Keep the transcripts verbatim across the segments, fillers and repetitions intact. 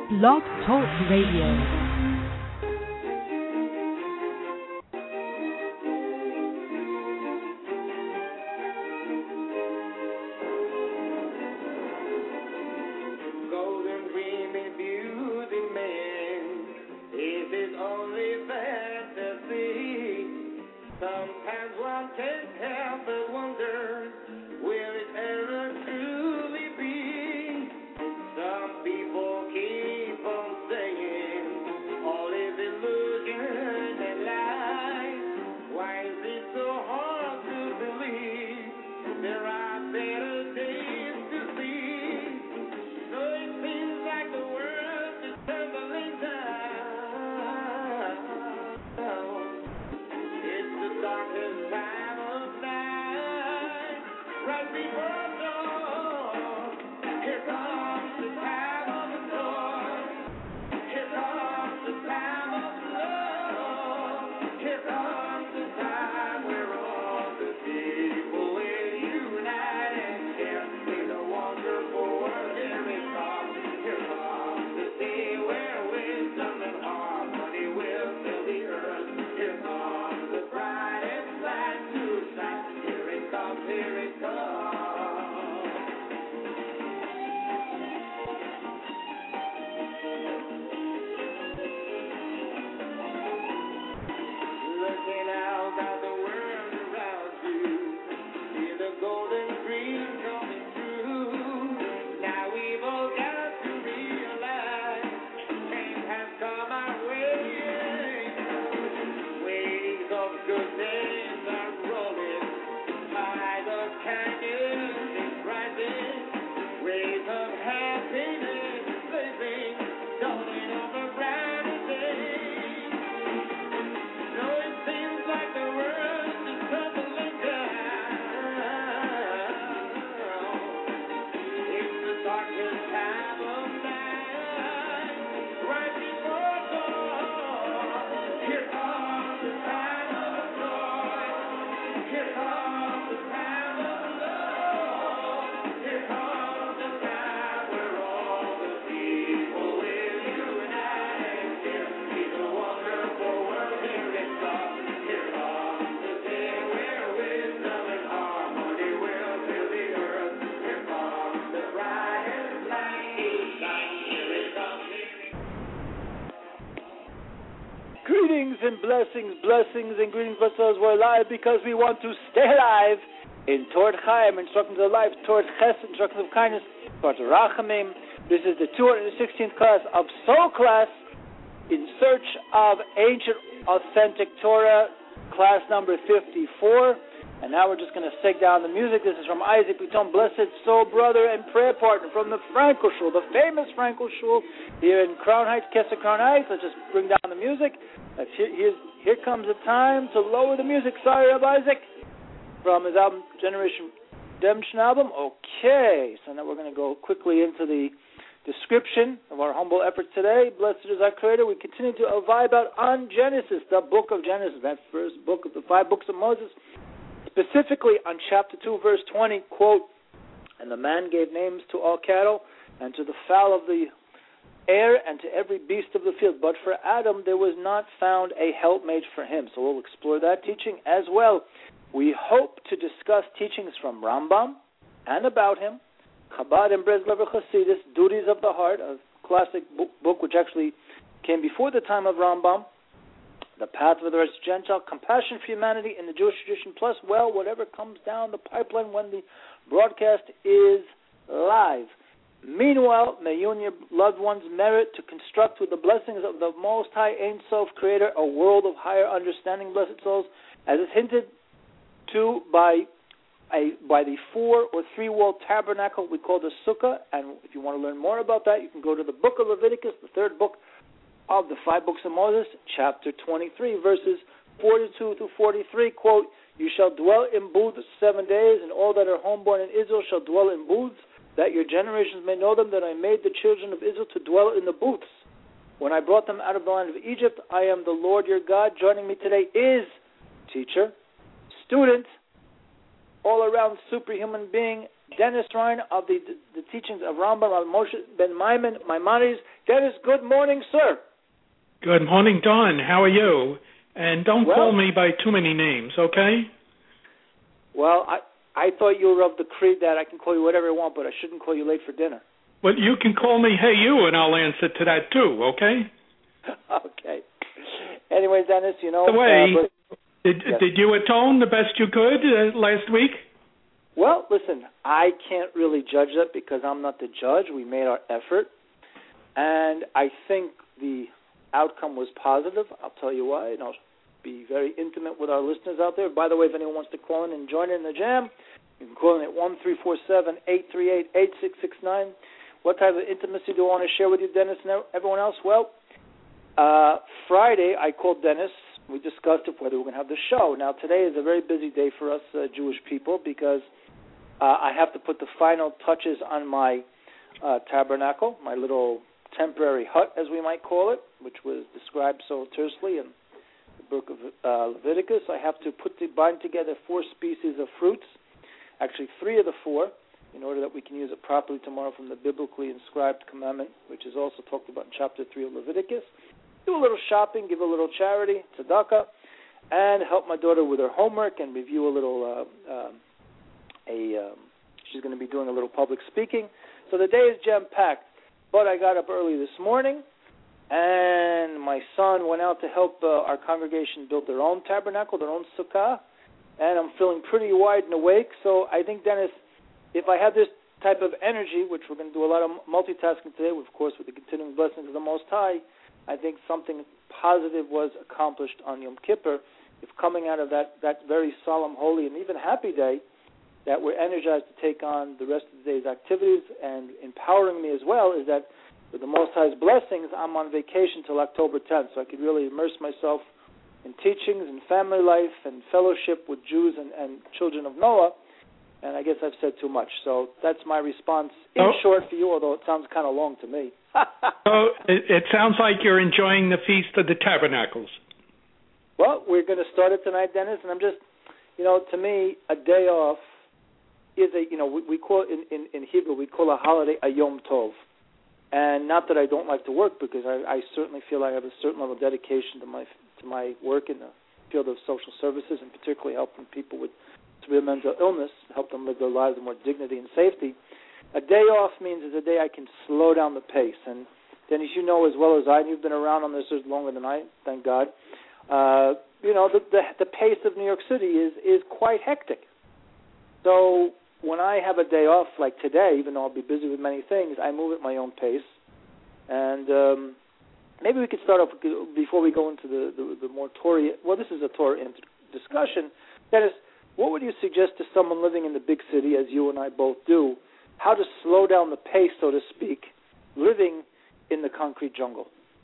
Blog Talk Radio. And blessings, blessings, and greetings for us. We're alive because we want to stay alive in Toward Chaim, instructions of life, toward Chesed, instructions of kindness, toward Rachamim. This is the two hundred sixteenth class of Soul Class in search of ancient, authentic Torah, class number fifty-four. And now we're just going to take down the music. This is from Isaac Piton, blessed soul brother and prayer partner from the Frankel Shul, the famous Frankel Shul here in Crown Heights, Kesser Crown Heights. Let's just bring down the music. Let's hear, here's, here comes the time to lower the music. Sorry, Rabbi Isaac, from his album, Generation Redemption album. Okay, so now we're going to go quickly into the description of our humble efforts today. Blessed is our Creator. We continue to vibe out on Genesis, the book of Genesis, that first book of the five books of Moses. Specifically on chapter two, verse twenty, quote, "And the man gave names to all cattle, and to the fowl of the air, and to every beast of the field. But for Adam there was not found a helpmate for him." So we'll explore that teaching as well. We hope to discuss teachings from Rambam and about him, Chabad and Breslever Hasidus, Duties of the Heart, a classic book, book which actually came before the time of Rambam, The Path of the Righteous Gentile, Compassion for Humanity in the Jewish Tradition, plus, well, whatever comes down the pipeline when the broadcast is live. Meanwhile, may you and your loved ones merit to construct with the blessings of the Most High Ein Sof Creator a world of higher understanding, blessed souls, as is hinted to by a by the four or three-walled tabernacle we call the Sukkah. And if you want to learn more about that, you can go to the book of Leviticus, the third book of the five books of Moses, chapter twenty-three, verses forty-two through forty-three, quote, "You shall dwell in booths seven days, and all that are homeborn in Israel shall dwell in booths, that your generations may know them, that I made the children of Israel to dwell in the booths. When I brought them out of the land of Egypt, I am the Lord your God." Joining me today is teacher, student, all-around superhuman being, Dennis Ryan of the the teachings of Rambam Rav Moshe ben Maimon Maimonides. Dennis, good morning, sir. Good morning, Don. How are you? And don't well, call me by too many names, okay? Well, I I thought you were of the creed that I can call you whatever I want, but I shouldn't call you late for dinner. Well, you can call me Hey You, and I'll answer to that too, okay? Okay. Anyway, Dennis, you know... By the way, uh, but, did, yes. did you atone the best you could uh, last week? Well, listen, I can't really judge that because I'm not the judge. We made our effort, and I think the outcome was positive. I'll tell you why, and I'll be very intimate with our listeners out there. By the way, if anyone wants to call in and join in the jam, you can call in at one three four seven, eight three eight, eight six six nine. What type of intimacy do I want to share with you, Dennis, and everyone else? Well, uh, Friday I called Dennis. We discussed if whether we're going to have the show. Now, today is a very busy day for us uh, Jewish people because uh, I have to put the final touches on my uh, tabernacle, my little temporary hut, as we might call it, which was described so tersely in the book of uh, Leviticus. I have to put to, bind together four species of fruits, actually three of the four, in order that we can use it properly tomorrow from the biblically inscribed commandment, which is also talked about in chapter three of Leviticus. Do a little shopping, give a little charity, tzedakah, and help my daughter with her homework and review a little, uh, um, a, um, she's going to be doing a little public speaking. So the day is jam-packed, but I got up early this morning, and my son went out to help uh, our congregation build their own tabernacle, their own sukkah, and I'm feeling pretty wide and awake. So I think, Dennis, if I had this type of energy, which we're going to do a lot of multitasking today, of course, with the continuing blessings of the Most High, I think something positive was accomplished on Yom Kippur. If coming out of that, that very solemn, holy, and even happy day, that we're energized to take on the rest of the day's activities, and empowering me as well is that with the Most High's blessings, I'm on vacation till October tenth, so I could really immerse myself in teachings and family life and fellowship with Jews and, and children of Noah. And I guess I've said too much. So that's my response in oh. short for you, although it sounds kind of long to me. oh, it, it sounds like you're enjoying the Feast of the Tabernacles. Well, we're going to start it tonight, Dennis, and I'm just, you know, to me, a day off is a, you know, we, we call it in, in, in Hebrew, we call a holiday a Yom Tov. And not that I don't like to work, because I, I certainly feel I have a certain level of dedication to my to my work in the field of social services, and particularly helping people with severe mental illness, help them live their lives with more dignity and safety. A day off means it's a day I can slow down the pace. And Dennis, you know as well as I, and you've been around on this longer than I, thank God, uh, you know, the, the the pace of New York City is, is quite hectic. So when I have a day off like today, even though I'll be busy with many things, I move at my own pace. And um, maybe we could start off, before we go into the, the, the more Torah, well, this is a Torah discussion. Dennis, what would you suggest to someone living in the big city, as you and I both do, how to slow down the pace, so to speak, living in the concrete jungle?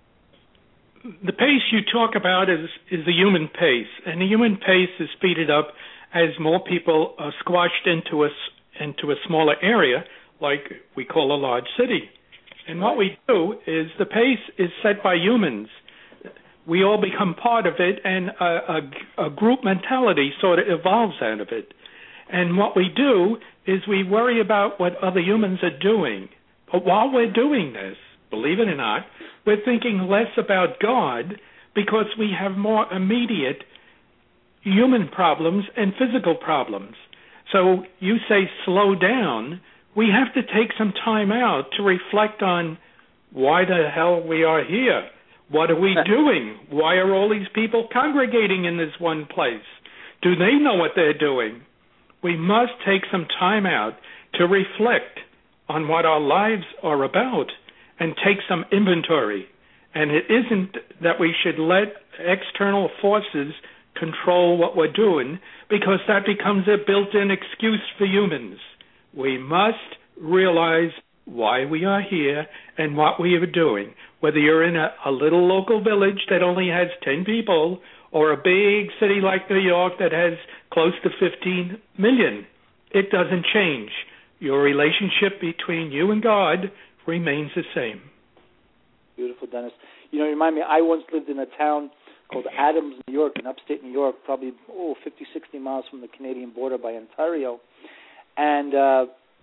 The pace you talk about is, is the human pace, and the human pace is speeded up as more people are squashed into a, into a smaller area, like we call a large city. And what we do is the pace is set by humans. We all become part of it, and a, a, a group mentality sort of evolves out of it. And what we do is we worry about what other humans are doing. But while we're doing this, believe it or not, we're thinking less about God, because we have more immediate human problems and physical problems. So you say slow down. We have to take some time out to reflect on why the hell we are here. What are we doing? Why are all these people congregating in this one place? Do they know what they're doing? We must take some time out to reflect on what our lives are about and take some inventory. And it isn't that we should let external forces control what we're doing, because that becomes a built-in excuse for humans. We must realize why we are here and what we are doing. Whether you're in a, a little local village that only has ten people, or a big city like New York that has close to fifteen million, it doesn't change. Your relationship between you and God remains the same. Beautiful, Dennis. You know, you remind me, I once lived in a town called Adams, New York, in upstate New York, probably oh, fifty, sixty miles from the Canadian border by Ontario. And uh,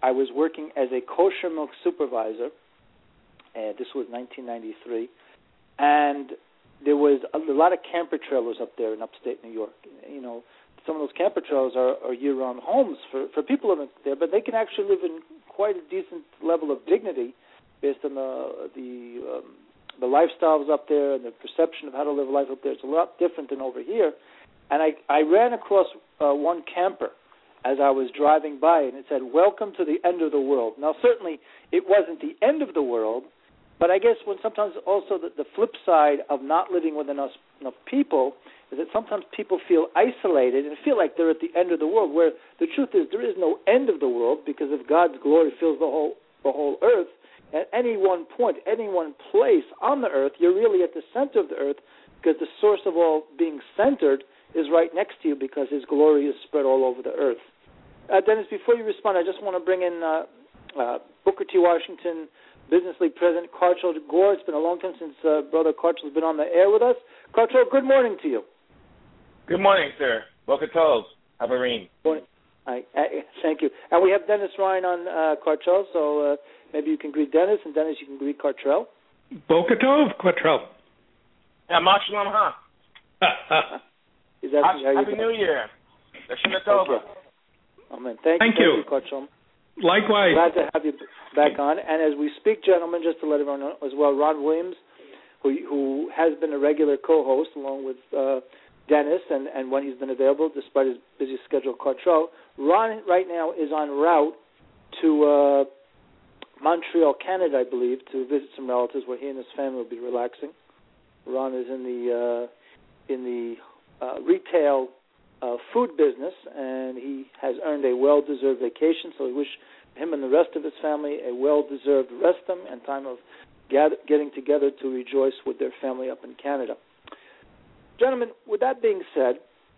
I was working as a kosher milk supervisor. Uh, this was nineteen ninety-three, and there was a, a lot of camper trailers up there in upstate New York. You know, some of those camper trailers are, are year-round homes for, for people living there, but they can actually live in quite a decent level of dignity based on the the um, the lifestyles up there and the perception of how to live life up there. It's a lot different than over here. And I, I ran across uh, one camper as I was driving by, and it said, "Welcome to the end of the world." Now, certainly it wasn't the end of the world, but I guess when sometimes also the, the flip side of not living with enough, enough people is that sometimes people feel isolated and feel like they're at the end of the world, where the truth is there is no end of the world, because if God's glory fills the whole the whole earth, at any one point, any one place on the earth, you're really at the center of the earth, because the source of all being centered is right next to you, because his glory is spread all over the earth. Uh, Dennis, before you respond, I just want to bring in uh, uh, Booker T. Washington, Business League President Karchel Gore. It's been a long time since uh, Brother Karchel has been on the air with us. Karchel, good morning to you. Good morning, sir. Boker Tov. Habarim. Morning. I, I, thank you. And we have Dennis Ryan on uh, Karchel, so uh, maybe you can greet Dennis, and Dennis, you can greet Karchel. Boker Tov, Karchel. Yeah, Mark Shalom, huh? Is that Happy, how you Happy New Year. Shana Tova. Amen. Thank, Thank you. you. Thank you, Karchel. Likewise. Glad to have you back on. And as we speak, gentlemen, just to let everyone know as well, Ron Williams, who who has been a regular co-host along with uh, Dennis, and, and when he's been available, despite his busy schedule, Karchel. Ron right now is en route to uh, Montreal, Canada, I believe, to visit some relatives where he and his family will be relaxing. Ron is in the uh, in the uh, retail uh, food business, and he has earned a well-deserved vacation. So we wish him and the rest of his family a well-deserved rest and time of gather, getting together to rejoice with their family up in Canada. Gentlemen, with that being said,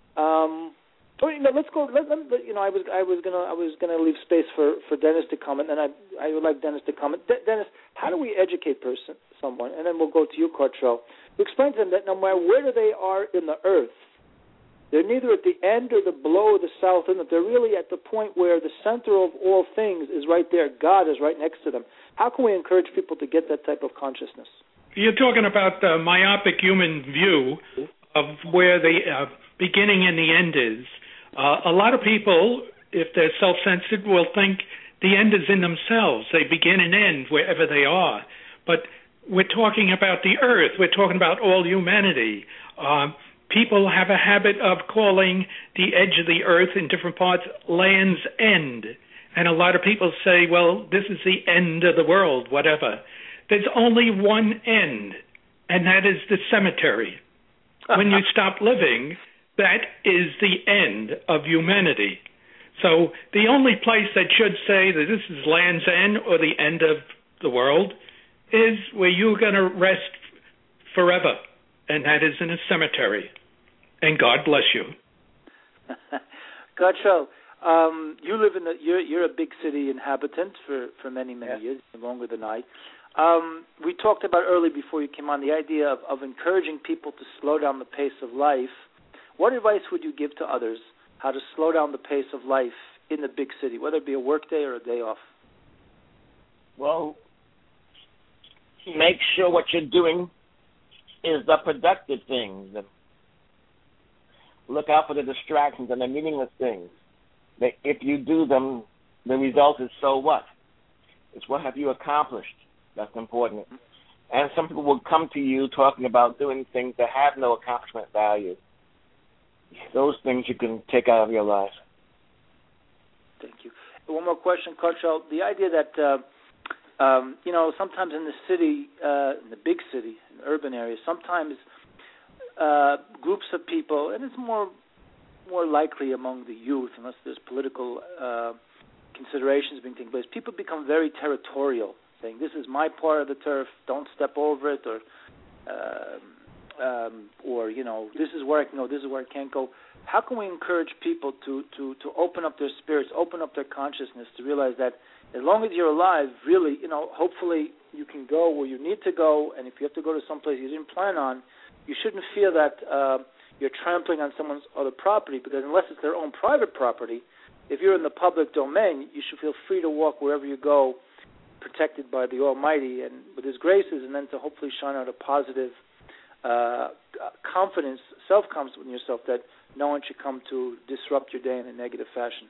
um, oh, you know, let's go. Let, let, you know, I was I was gonna I was gonna leave space for, for Dennis to comment, and I I would like Dennis to comment. De- Dennis, how do we educate person someone, and then we'll go to you, Karchel, to explain to them that no matter where they are in the earth, they're neither at the end or the below or the south end. That they're really at the point where the center of all things is right there. God is right next to them. How can we encourage people to get that type of consciousness? You're talking about the myopic human view of where the uh, beginning and the end is. Uh, a lot of people, if they're self-centered, will think the end is in themselves. They begin and end wherever they are. But we're talking about the earth. We're talking about all humanity. Uh, people have a habit of calling the edge of the earth in different parts Land's End. And a lot of people say, well, this is the end of the world, whatever. There's only one end, and that is the cemetery. When you stop living, that is the end of humanity. So the only place that should say that this is Land's End or the end of the world is where you're going to rest forever, and that is in a cemetery. And God bless you. Karchel, um, you live in the, you're, you're a big city inhabitant for, for many, many yeah. years, longer than I. Um, we talked about earlier before you came on the idea of, of encouraging people to slow down the pace of life. What advice would you give to others how to slow down the pace of life in the big city, whether it be a work day or a day off? Well, make sure what you're doing is the productive things. Look out for the distractions and the meaningless things. That if you do them, the result is so what? It's what have you accomplished. That's important. And some people will come to you talking about doing things that have no accomplishment value. Those things you can take out of your life. Thank you. One more question, Karchel. The idea that, uh, um, you know, sometimes in the city, uh, in the big city, in urban areas, sometimes uh, groups of people, and it's more more likely among the youth, unless there's political uh, considerations being taken place, people become very territorial, saying, this is my part of the turf, don't step over it, or, uh, um, or you know, this is where I can go, this is where I can't go. How can we encourage people to, to, to open up their spirits, open up their consciousness, to realize that as long as you're alive, really, you know, hopefully you can go where you need to go, and if you have to go to someplace you didn't plan on, you shouldn't feel that uh, you're trampling on someone's other property, because unless it's their own private property, if you're in the public domain, you should feel free to walk wherever you go, protected by the Almighty and with His graces, and then to hopefully shine out a positive uh, confidence, self-confidence in yourself that no one should come to disrupt your day in a negative fashion.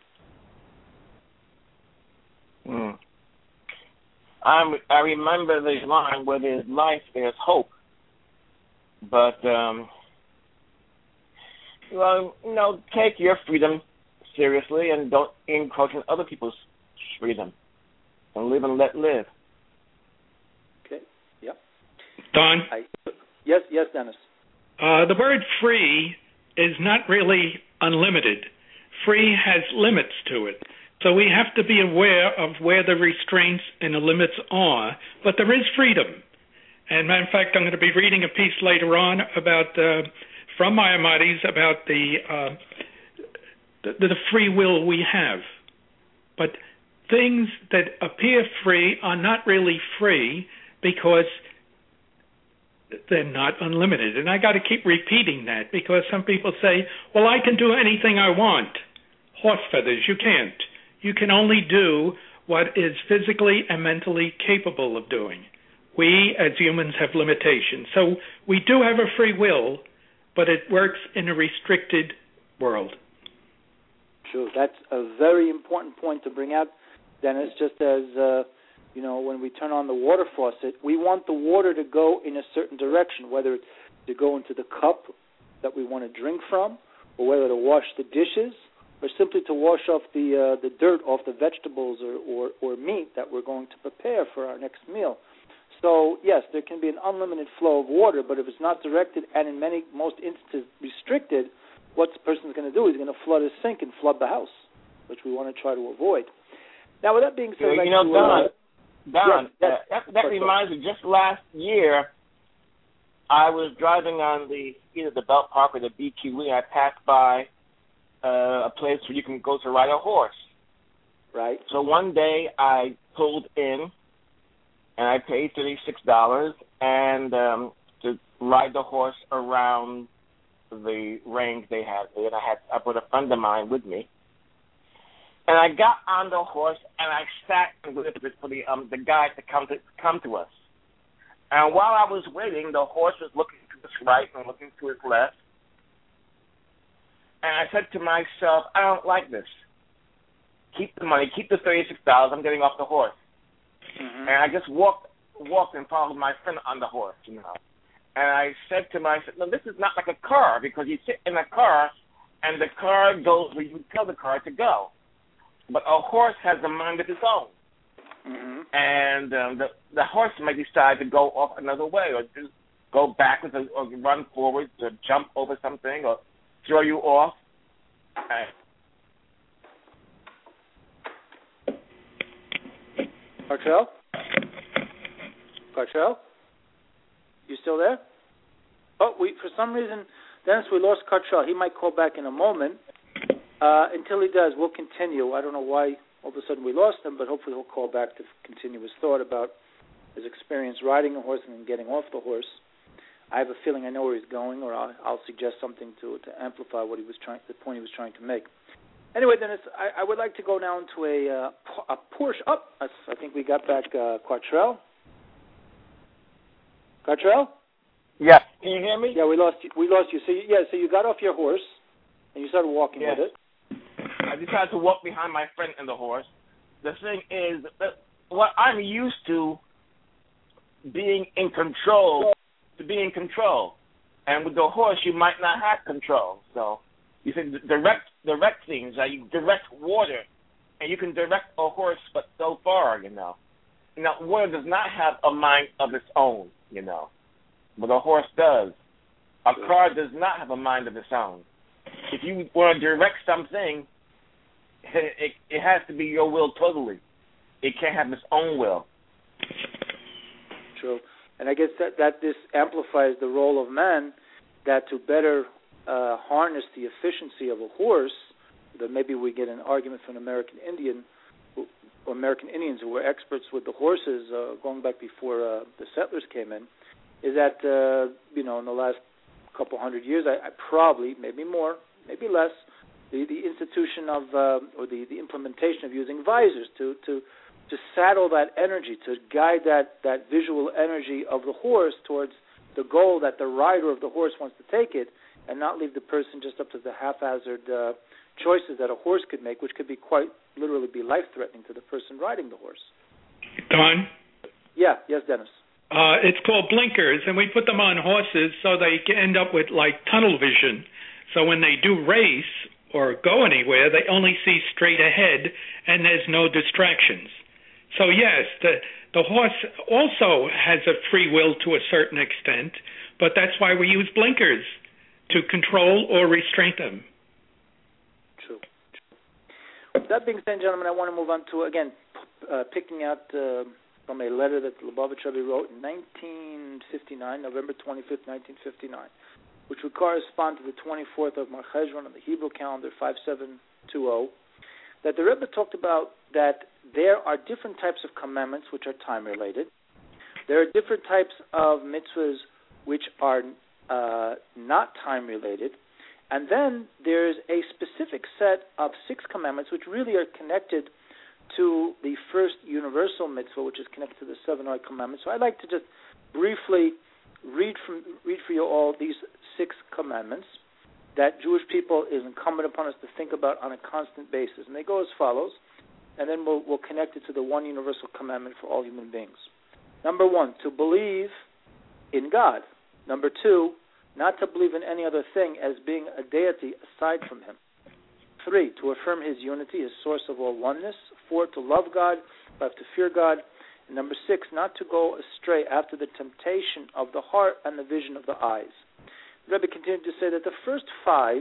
Mm. I'm, I remember the line, where there's life, there's hope. But, um, well, you know, take your freedom seriously and don't encroach on other people's freedom. And live and let live. Okay, yep. Don? I, yes, yes, Dennis. Uh, the word free is not really unlimited. Free has limits to it. So we have to be aware of where the restraints and the limits are, but there is freedom. And matter of fact, I'm going to be reading a piece later on about uh, from Maimonides about the, uh, the the free will we have. But things that appear free are not really free because they're not unlimited. And I got to keep repeating that because some people say, well, I can do anything I want. Horse feathers, you can't. You can only do what is physically and mentally capable of doing. We, as humans, have limitations. So we do have a free will, but it works in a restricted world. True. That's a very important point to bring out, Dennis, just as, uh, you know, when we turn on the water faucet, we want the water to go in a certain direction, whether it's to go into the cup that we want to drink from, or whether to wash the dishes, or simply to wash off the uh, the dirt off the vegetables or, or, or meat that we're going to prepare for our next meal. So, yes, there can be an unlimited flow of water, but if it's not directed and in many, most instances restricted, what the person's going to do is going to flood his sink and flood the house, which we want to try to avoid. Now, with that being said, you like know, to, Don, uh, Don, yes, yes, uh, that, that reminds me. Just last year, I was driving on the either the Belt Park or the B Q E. I passed by uh, a place where you can go to ride a horse. Right. So one day I pulled in, and I paid thirty-six dollars and um, to ride the horse around the range they had there. And I had I brought a friend of mine with me. And I got on the horse and I sat and waited for the um the guy to come to come to us. And while I was waiting, the horse was looking to his right and looking to his left. And I said to myself, I don't like this. Keep the money, keep the thirty-six dollars. I'm getting off the horse. Mm-hmm. And I just walked walked and followed my friend on the horse, you know. And I said to myself, no, this is not like a car, because you sit in a car and the car goes where you tell the car to go. But a horse has a mind of its own. Mm-hmm. And um, the the horse may decide to go off another way, or do, go backwards, or, or run forwards, or jump over something, or throw you off. Uh, Cartrell? Cartrell? You still there? Oh, we for some reason, Dennis, we lost Cartrell. He might call back in a moment. Uh, until he does, we'll continue. I don't know why all of a sudden we lost him, but hopefully he'll call back to continue his thought about his experience riding a horse and then getting off the horse. I have a feeling I know where he's going, or I'll, I'll suggest something to to amplify what he was trying, the point he was trying to make. Anyway, Dennis, I, I would like to go now into a uh, a Porsche. Oh, I think we got back uh, Cartrell. Cartrell? Yeah. Can you hear me? Yeah, we lost you. We lost you. So you, yeah, so you got off your horse and you started walking yes. with it. I decided to walk behind my friend and the horse. The thing is, that what I'm used to being in control, to be in control, and with the horse you might not have control. So you can direct direct things. Uh, you direct water, and you can direct a horse, but so far, you know. Now, water does not have a mind of its own, you know, but a horse does. A car does not have a mind of its own. If you want to direct something, it, it has to be your will totally. It can't have its own will. True. And I guess that, that this amplifies the role of man, that to better uh, harness the efficiency of a horse, that maybe we get an argument from an American Indian, who, or American Indians who were experts with the horses uh, going back before uh, the settlers came in, is that, uh, you know, in the last couple hundred years, I, I probably, maybe more, maybe less, the, the institution of, uh, or the, the implementation of using visors to, to, to saddle that energy, to guide that, that visual energy of the horse towards the goal that the rider of the horse wants to take it, and not leave the person just up to the haphazard uh, choices that a horse could make, which could be quite literally be life-threatening to the person riding the horse. Don? Yeah, yes, Dennis. Uh, it's called blinkers, and we put them on horses so they end up with, like, tunnel vision. So when they do race or go anywhere, they only see straight ahead, and there's no distractions. So, yes, the, the horse also has a free will to a certain extent, but that's why we use blinkers, to control or restrain them. True. True. That being said, gentlemen, I want to move on to, again, uh, picking out uh, from a letter that Lubavitch Rebbe wrote in nineteen fifty-nine, November twenty-fifth, nineteen fifty-nine, which would correspond to the twenty-fourth of Mar Cheshvan on the Hebrew calendar, five seven two zero, that the Rebbe talked about that there are different types of commandments which are time-related. There are different types of mitzvahs which are uh, not time-related. And then there's a specific set of six commandments which really are connected to the first universal mitzvah, which is connected to the seven Noah commandments. So I'd like to just briefly read from read for you all these six commandments that Jewish people is incumbent upon us to think about on a constant basis. And they go as follows, and then we'll, we'll connect it to the one universal commandment for all human beings. Number one, to believe in God. Number two, not to believe in any other thing as being a deity aside from him. Three, to affirm his unity, his source of all oneness. Four, to love God, five, to fear God. And number six, not to go astray after the temptation of the heart and the vision of the eyes. The Rebbe continued to say that the first five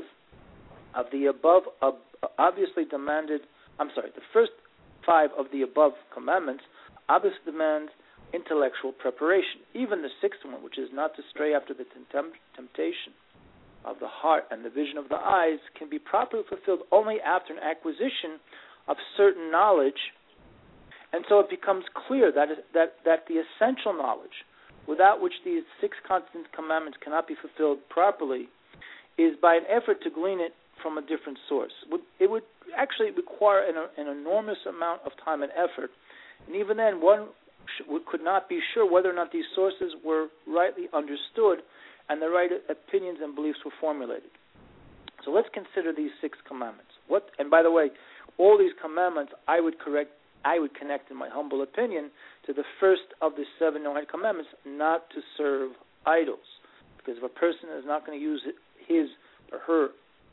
of the above uh, obviously demanded, I'm sorry, the first five of the above commandments obviously demand intellectual preparation. Even the sixth one, which is not to stray after the tempt- temptation of the heart and the vision of the eyes, can be properly fulfilled only after an acquisition of certain knowledge. And so it becomes clear that that that the essential knowledge, without which these six constant commandments cannot be fulfilled properly, is by an effort to glean it from a different source. It would actually require an, an enormous amount of time and effort, and even then one could not be sure whether or not these sources were rightly understood and the right opinions and beliefs were formulated. So let's consider these six commandments. What? And by the way, all these commandments I would correct, I would connect, in my humble opinion, to the first of the seven Noahide commandments, not to serve idols. Because if a person is not going to use his or her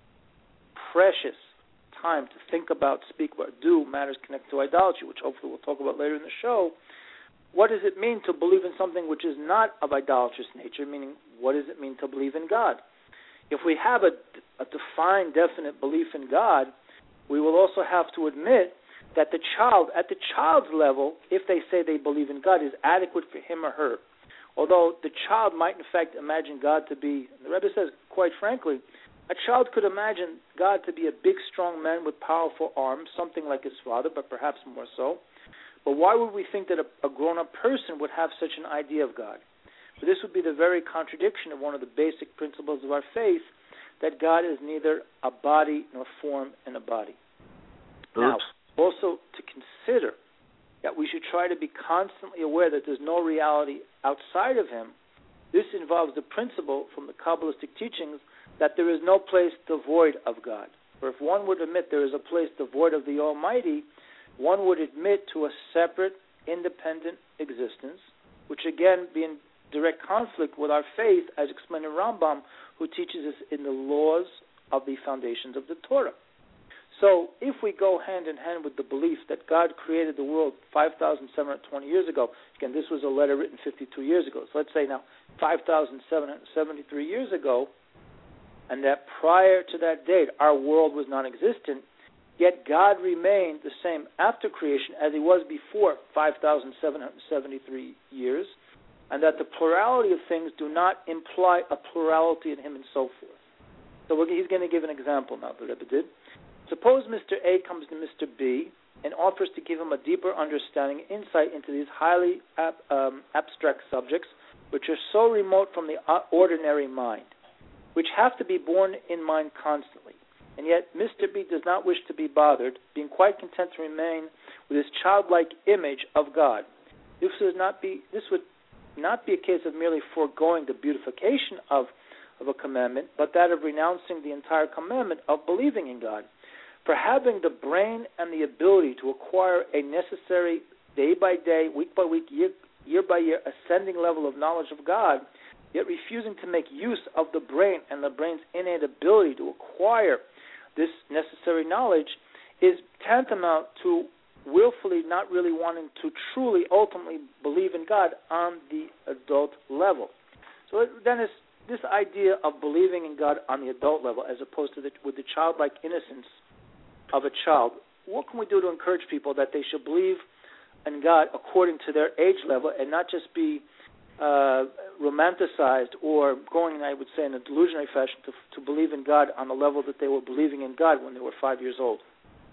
precious time to think about, speak about, do matters connected to idolatry, which hopefully we'll talk about later in the show, what does it mean to believe in something which is not of idolatrous nature? Meaning, what does it mean to believe in God? If we have a, a defined, definite belief in God, we will also have to admit that the child, at the child's level, if they say they believe in God, is adequate for him or her. Although the child might, in fact, imagine God to be, the Rebbe says, quite frankly, a child could imagine God to be a big, strong man with powerful arms, something like his father, but perhaps more so. But why would we think that a, a grown-up person would have such an idea of God? For this would be the very contradiction of one of the basic principles of our faith, that God is neither a body nor form in a body. Oops. Now, also to consider that we should try to be constantly aware that there's no reality outside of him. This involves the principle from the Kabbalistic teachings that there is no place devoid of God. For if one would admit there is a place devoid of the Almighty, one would admit to a separate, independent existence, which again be in direct conflict with our faith, as explained in Rambam, who teaches us in the laws of the foundations of the Torah. So if we go hand in hand with the belief that God created the world five thousand seven hundred twenty years ago, again, this was a letter written fifty-two years ago, so let's say now five thousand seven hundred seventy-three years ago, and that prior to that date our world was non-existent, yet God remained the same after creation as he was before five thousand seven hundred seventy-three years, and that the plurality of things do not imply a plurality in him and so forth. So he's going to give an example now, the Rebbe did. Suppose Mister A comes to Mister B and offers to give him a deeper understanding, insight into these highly ab, um, abstract subjects, which are so remote from the ordinary mind, which have to be borne in mind constantly. And yet Mister B does not wish to be bothered, being quite content to remain with his childlike image of God. This would not be, this would not be a case of merely foregoing the beautification of, of a commandment, but that of renouncing the entire commandment of believing in God. For having the brain and the ability to acquire a necessary day by day, week by week, year, year by year, ascending level of knowledge of God, yet refusing to make use of the brain and the brain's innate ability to acquire this necessary knowledge, is tantamount to willfully not really wanting to truly, ultimately believe in God on the adult level. So then it's this idea of believing in God on the adult level as opposed to the, with the childlike innocence of a child. What can we do to encourage people that they should believe in God according to their age level and not just be uh, romanticized or going, I would say, in a delusionary fashion to, to believe in God on the level that they were believing in God when they were five years old?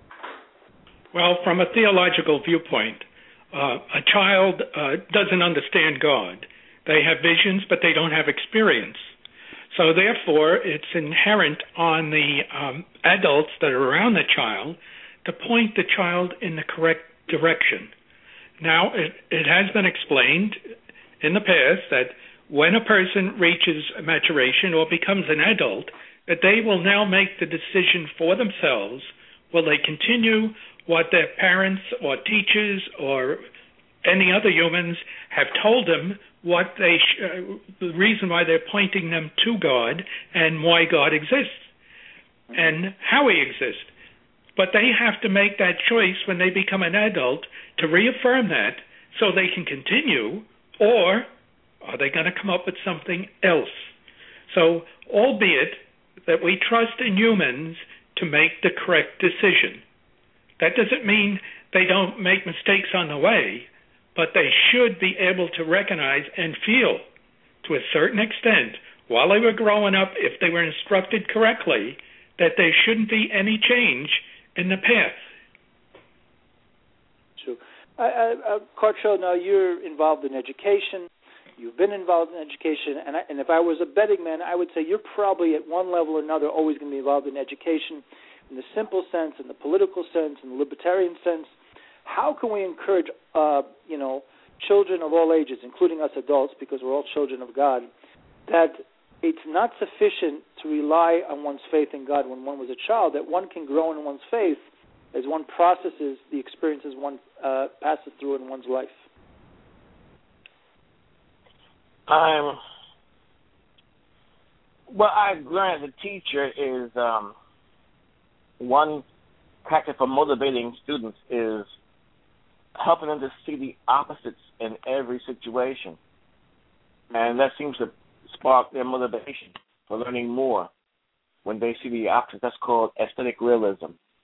Well, from a theological viewpoint, uh, a child uh, doesn't understand God. They have visions, but they don't have experience. So therefore, it's inherent on the um, adults that are around the child to point the child in the correct direction. Now, it, it has been explained in the past that when a person reaches maturation or becomes an adult, that they will now make the decision for themselves. Will they continue what their parents or teachers or any other humans have told them, what they sh- uh, the reason why they're pointing them to God and why God exists and how he exists. But they have to make that choice when they become an adult to reaffirm that so they can continue, or are they going to come up with something else? So, albeit that we trust in humans to make the correct decision, that doesn't mean they don't make mistakes on the way, but they should be able to recognize and feel to a certain extent while they were growing up, if they were instructed correctly, that there shouldn't be any change in the path. True. Uh, uh, Kartchel, now you're involved in education. You've been involved in education, and, I, and if I was a betting man, I would say you're probably at one level or another always going to be involved in education in the simple sense, in the political sense, in the libertarian sense. How can we encourage, uh, you know, children of all ages, including us adults, because we're all children of God, that it's not sufficient to rely on one's faith in God when one was a child, that one can grow in one's faith as one processes the experiences one uh, passes through in one's life? Um, well, I learned as a teacher is um, one tactic for motivating students is helping them to see the opposites in every situation. And that seems to spark their motivation for learning more when they see the opposites. That's called aesthetic realism.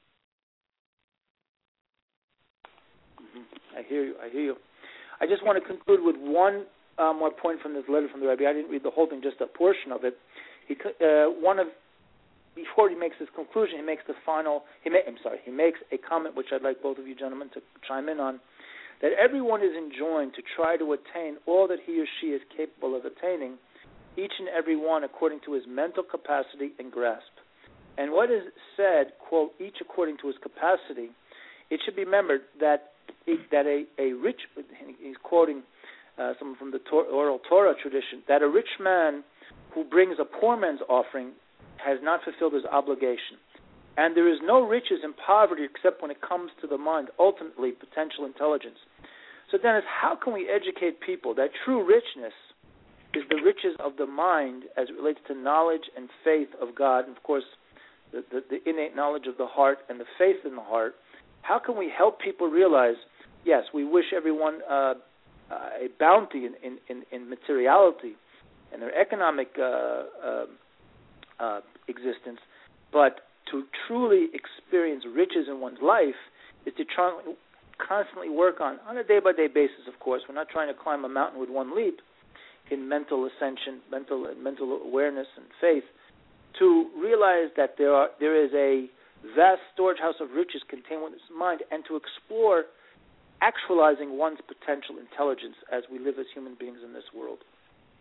Mm-hmm. I hear you. I hear you. I just want to conclude with one uh, more point from this letter from the Rebbe. I didn't read the whole thing, just a portion of it. He, uh, one of Before he makes his conclusion, he makes the final. He ma- I'm sorry. He makes a comment which I'd like both of you gentlemen to chime in on. That everyone is enjoined to try to attain all that he or she is capable of attaining, each and every one according to his mental capacity and grasp. And what is said, quote, each according to his capacity, it should be remembered that it, that a, a rich, he's quoting uh, someone from the Tor- oral Torah tradition, that a rich man who brings a poor man's offering has not fulfilled his obligation. And there is no riches in poverty except when it comes to the mind, ultimately potential intelligence. So Dennis, how can we educate people that true richness is the riches of the mind as it relates to knowledge and faith of God, and of course the, the, the innate knowledge of the heart and the faith in the heart? How can we help people realize, yes, we wish everyone uh, a bounty in, in, in, in materiality and their economic uh, uh, uh, existence, but to truly experience riches in one's life is to try, constantly work on, on a day-by-day basis, of course. We're not trying to climb a mountain with one leap in mental ascension, mental mental awareness and faith, to realize that there are there is a vast storage house of riches contained within his mind, and to explore actualizing one's potential intelligence as we live as human beings in this world.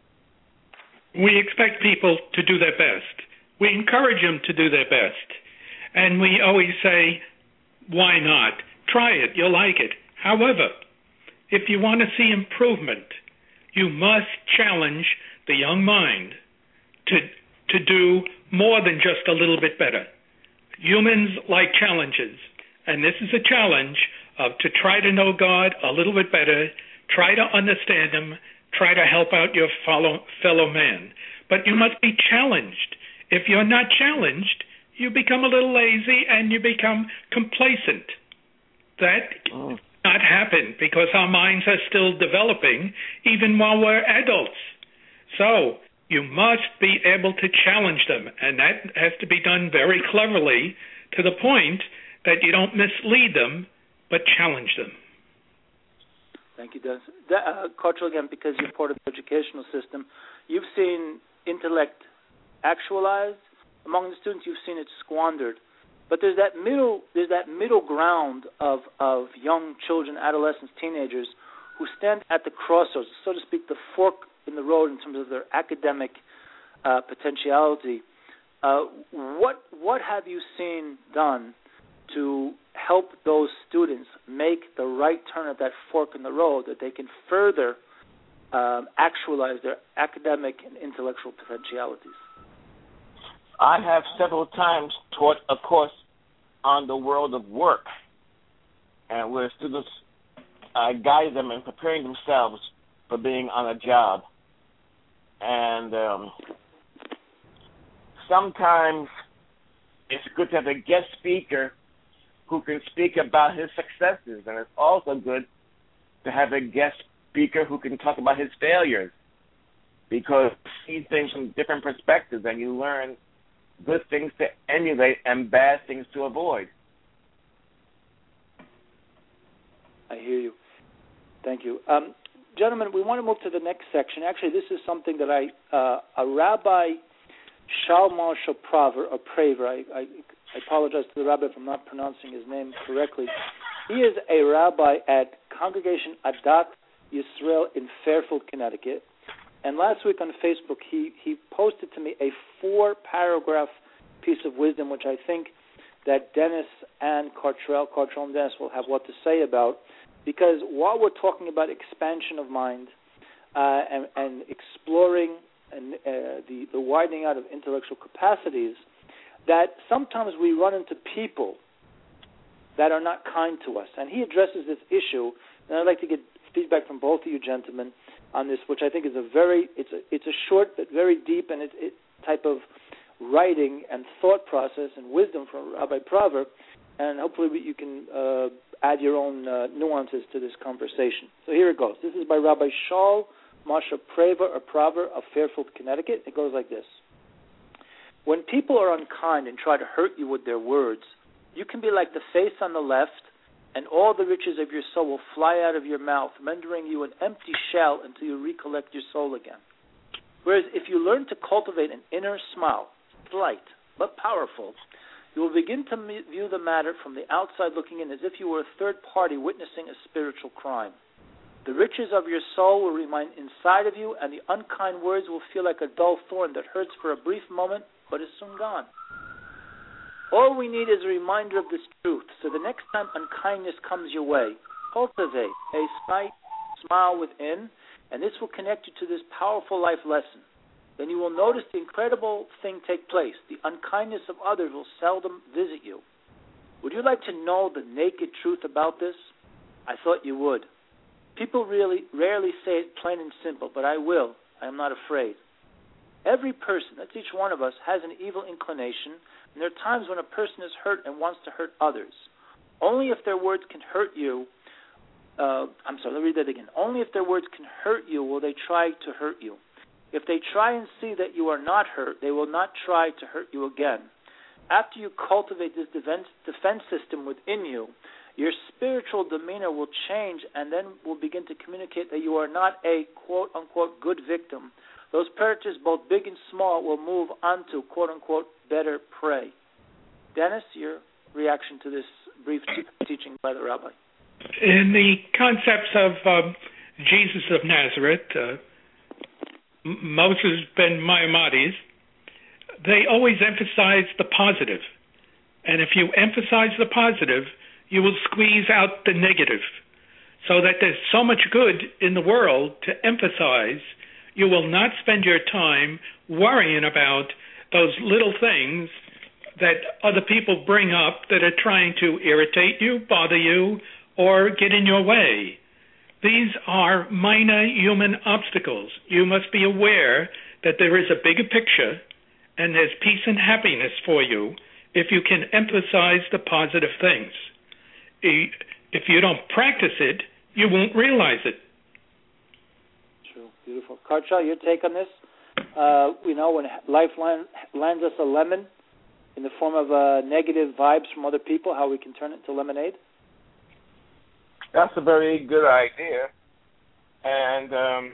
We expect people to do their best. We encourage them to do their best. And we always say, why not? Try it, you'll like it. However, if you want to see improvement, you must challenge the young mind to to do more than just a little bit better. Humans like challenges, and this is a challenge of to try to know God a little bit better, try to understand Him, try to help out your fellow, fellow man. But you must be challenged. If you're not challenged, you become a little lazy and you become complacent. That Oh. cannot happen because our minds are still developing even while we're adults. So you must be able to challenge them, and that has to be done very cleverly to the point that you don't mislead them, but challenge them. Thank you, Dennis. That, uh, Cottrell, again, because you're part of the educational system, you've seen intellect actualized among the students. You've seen it squandered, but there's that middle, there's that middle ground of of young children, adolescents, teenagers who stand at the crossroads, so to speak, the fork in the road in terms of their academic uh, potentiality. Uh, what what have you seen done to help those students make the right turn at that fork in the road that they can further um, actualize their academic and intellectual potentialities? I have several times taught a course on the world of work, and where students uh, guide them in preparing themselves for being on a job. And um, sometimes it's good to have a guest speaker who can speak about his successes, and it's also good to have a guest speaker who can talk about his failures, because you see things from different perspectives and you learn good things to emulate and bad things to avoid. I hear you. Thank you. Um, gentlemen, we want to move to the next section. Actually, this is something that I, uh, a Rabbi Shalmar Praver, or Praver, I, I, I apologize to the rabbi if I'm not pronouncing his name correctly. He is a rabbi at Congregation Adat Yisrael in Fairfield, Connecticut. And last week on Facebook, he, he posted to me a four-paragraph piece of wisdom, which I think that Dennis and Cottrell, Cottrell and Dennis will have what to say about, because while we're talking about expansion of mind uh, and, and exploring and, uh, the, the widening out of intellectual capacities, that sometimes we run into people that are not kind to us. And he addresses this issue, and I'd like to get feedback from both of you gentlemen on this, which I think is a very, it's a, it's a short but very deep and it, it type of writing and thought process and wisdom from Rabbi Praver, and hopefully you can uh, add your own uh, nuances to this conversation. So here it goes. This is by Rabbi Shaul Moshe Praver, or Praver of Fairfield, Connecticut. It goes like this. When people are unkind and try to hurt you with their words, you can be like the face on the left, and all the riches of your soul will fly out of your mouth, rendering you an empty shell until you recollect your soul again. Whereas if you learn to cultivate an inner smile, slight but powerful, you will begin to view the matter from the outside looking in as if you were a third party witnessing a spiritual crime. The riches of your soul will remain inside of you, and the unkind words will feel like a dull thorn that hurts for a brief moment but is soon gone. All we need is a reminder of this truth, so the next time unkindness comes your way, cultivate a slight smile within, and this will connect you to this powerful life lesson. Then you will notice the incredible thing take place. The unkindness of others will seldom visit you. Would you like to know the naked truth about this? I thought you would. People really rarely say it plain and simple, but I will. I am not afraid. Every person, that's each one of us, has an evil inclination, and there are times when a person is hurt and wants to hurt others. Only if their words can hurt you, uh, I'm sorry, let me read that again. Only if their words can hurt you will they try to hurt you. If they try and see that you are not hurt, they will not try to hurt you again. After you cultivate this defense, defense system within you, your spiritual demeanor will change and then will begin to communicate that you are not a quote-unquote good victim. Those predators, both big and small, will move on to quote-unquote better prey. Dennis, your reaction to this brief teaching by the rabbi? In the concepts of um, Jesus of Nazareth, uh, Moses ben Maimonides, they always emphasize the positive. And if you emphasize the positive, you will squeeze out the negative. So that there's so much good in the world to emphasize, you will not spend your time worrying about those little things that other people bring up that are trying to irritate you, bother you, or get in your way. These are minor human obstacles. You must be aware that there is a bigger picture and there's peace and happiness for you if you can emphasize the positive things. If you don't practice it, you won't realize it. True. Beautiful. Kartra, your take on this? Uh, you know, when life land, lands us a lemon in the form of uh, negative vibes from other people, how we can turn it into lemonade? That's a very good idea. And um,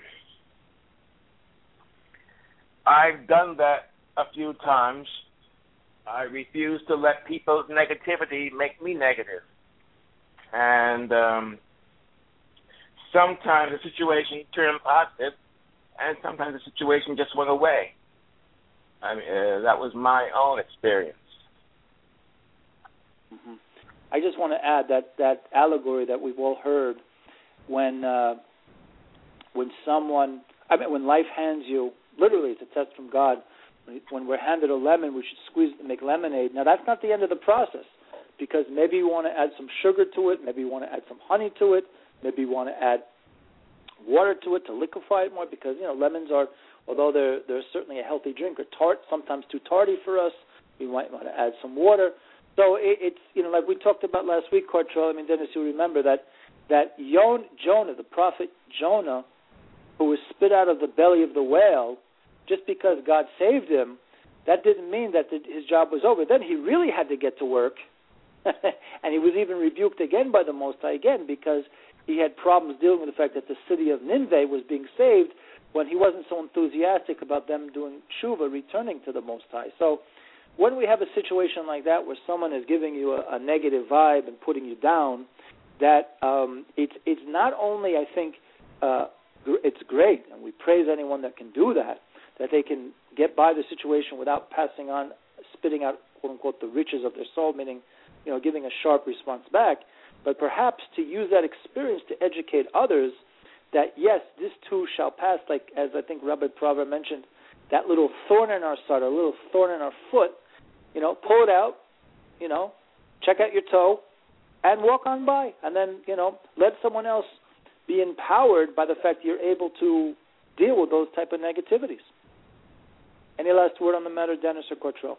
I've done that a few times. I refuse to let people's negativity make me negative. And um, sometimes the situation turned positive, and sometimes the situation just went away. I mean, uh, that was my own experience. Mm-hmm. I just want to add that, that allegory that we've all heard when uh, when someone, I mean, when life hands you, literally it's a test from God, when we're handed a lemon, we should squeeze it and make lemonade. Now, that's not the end of the process, because maybe you want to add some sugar to it, maybe you want to add some honey to it, maybe you want to add water to it to liquefy it more, because, you know, lemons are, although they're, they're certainly a healthy drink, are tart, sometimes too tardy for us. We might want to add some water. So it, it's, you know, like we talked about last week, Kartra, I mean, Dennis, you remember that, that Yon, Jonah, the prophet Jonah, who was spit out of the belly of the whale, just because God saved him, that didn't mean that the, his job was over. Then he really had to get to work, and he was even rebuked again by the Most High again, because he had problems dealing with the fact that the city of Nineveh was being saved when he wasn't so enthusiastic about them doing tshuva, returning to the Most High. So when we have a situation like that where someone is giving you a, a negative vibe and putting you down, that um, it's it's not only, I think, uh, it's great, and we praise anyone that can do that, that they can get by the situation without passing on, spitting out, quote-unquote, the riches of their soul, meaning, you know, giving a sharp response back, but perhaps to use that experience to educate others that, yes, this too shall pass, like, as I think Rabbi Prava mentioned, that little thorn in our side, a little thorn in our foot, you know, pull it out, you know, check out your toe, and walk on by. And then, you know, let someone else be empowered by the fact you're able to deal with those type of negativities. Any last word on the matter, Dennis or Cottrell?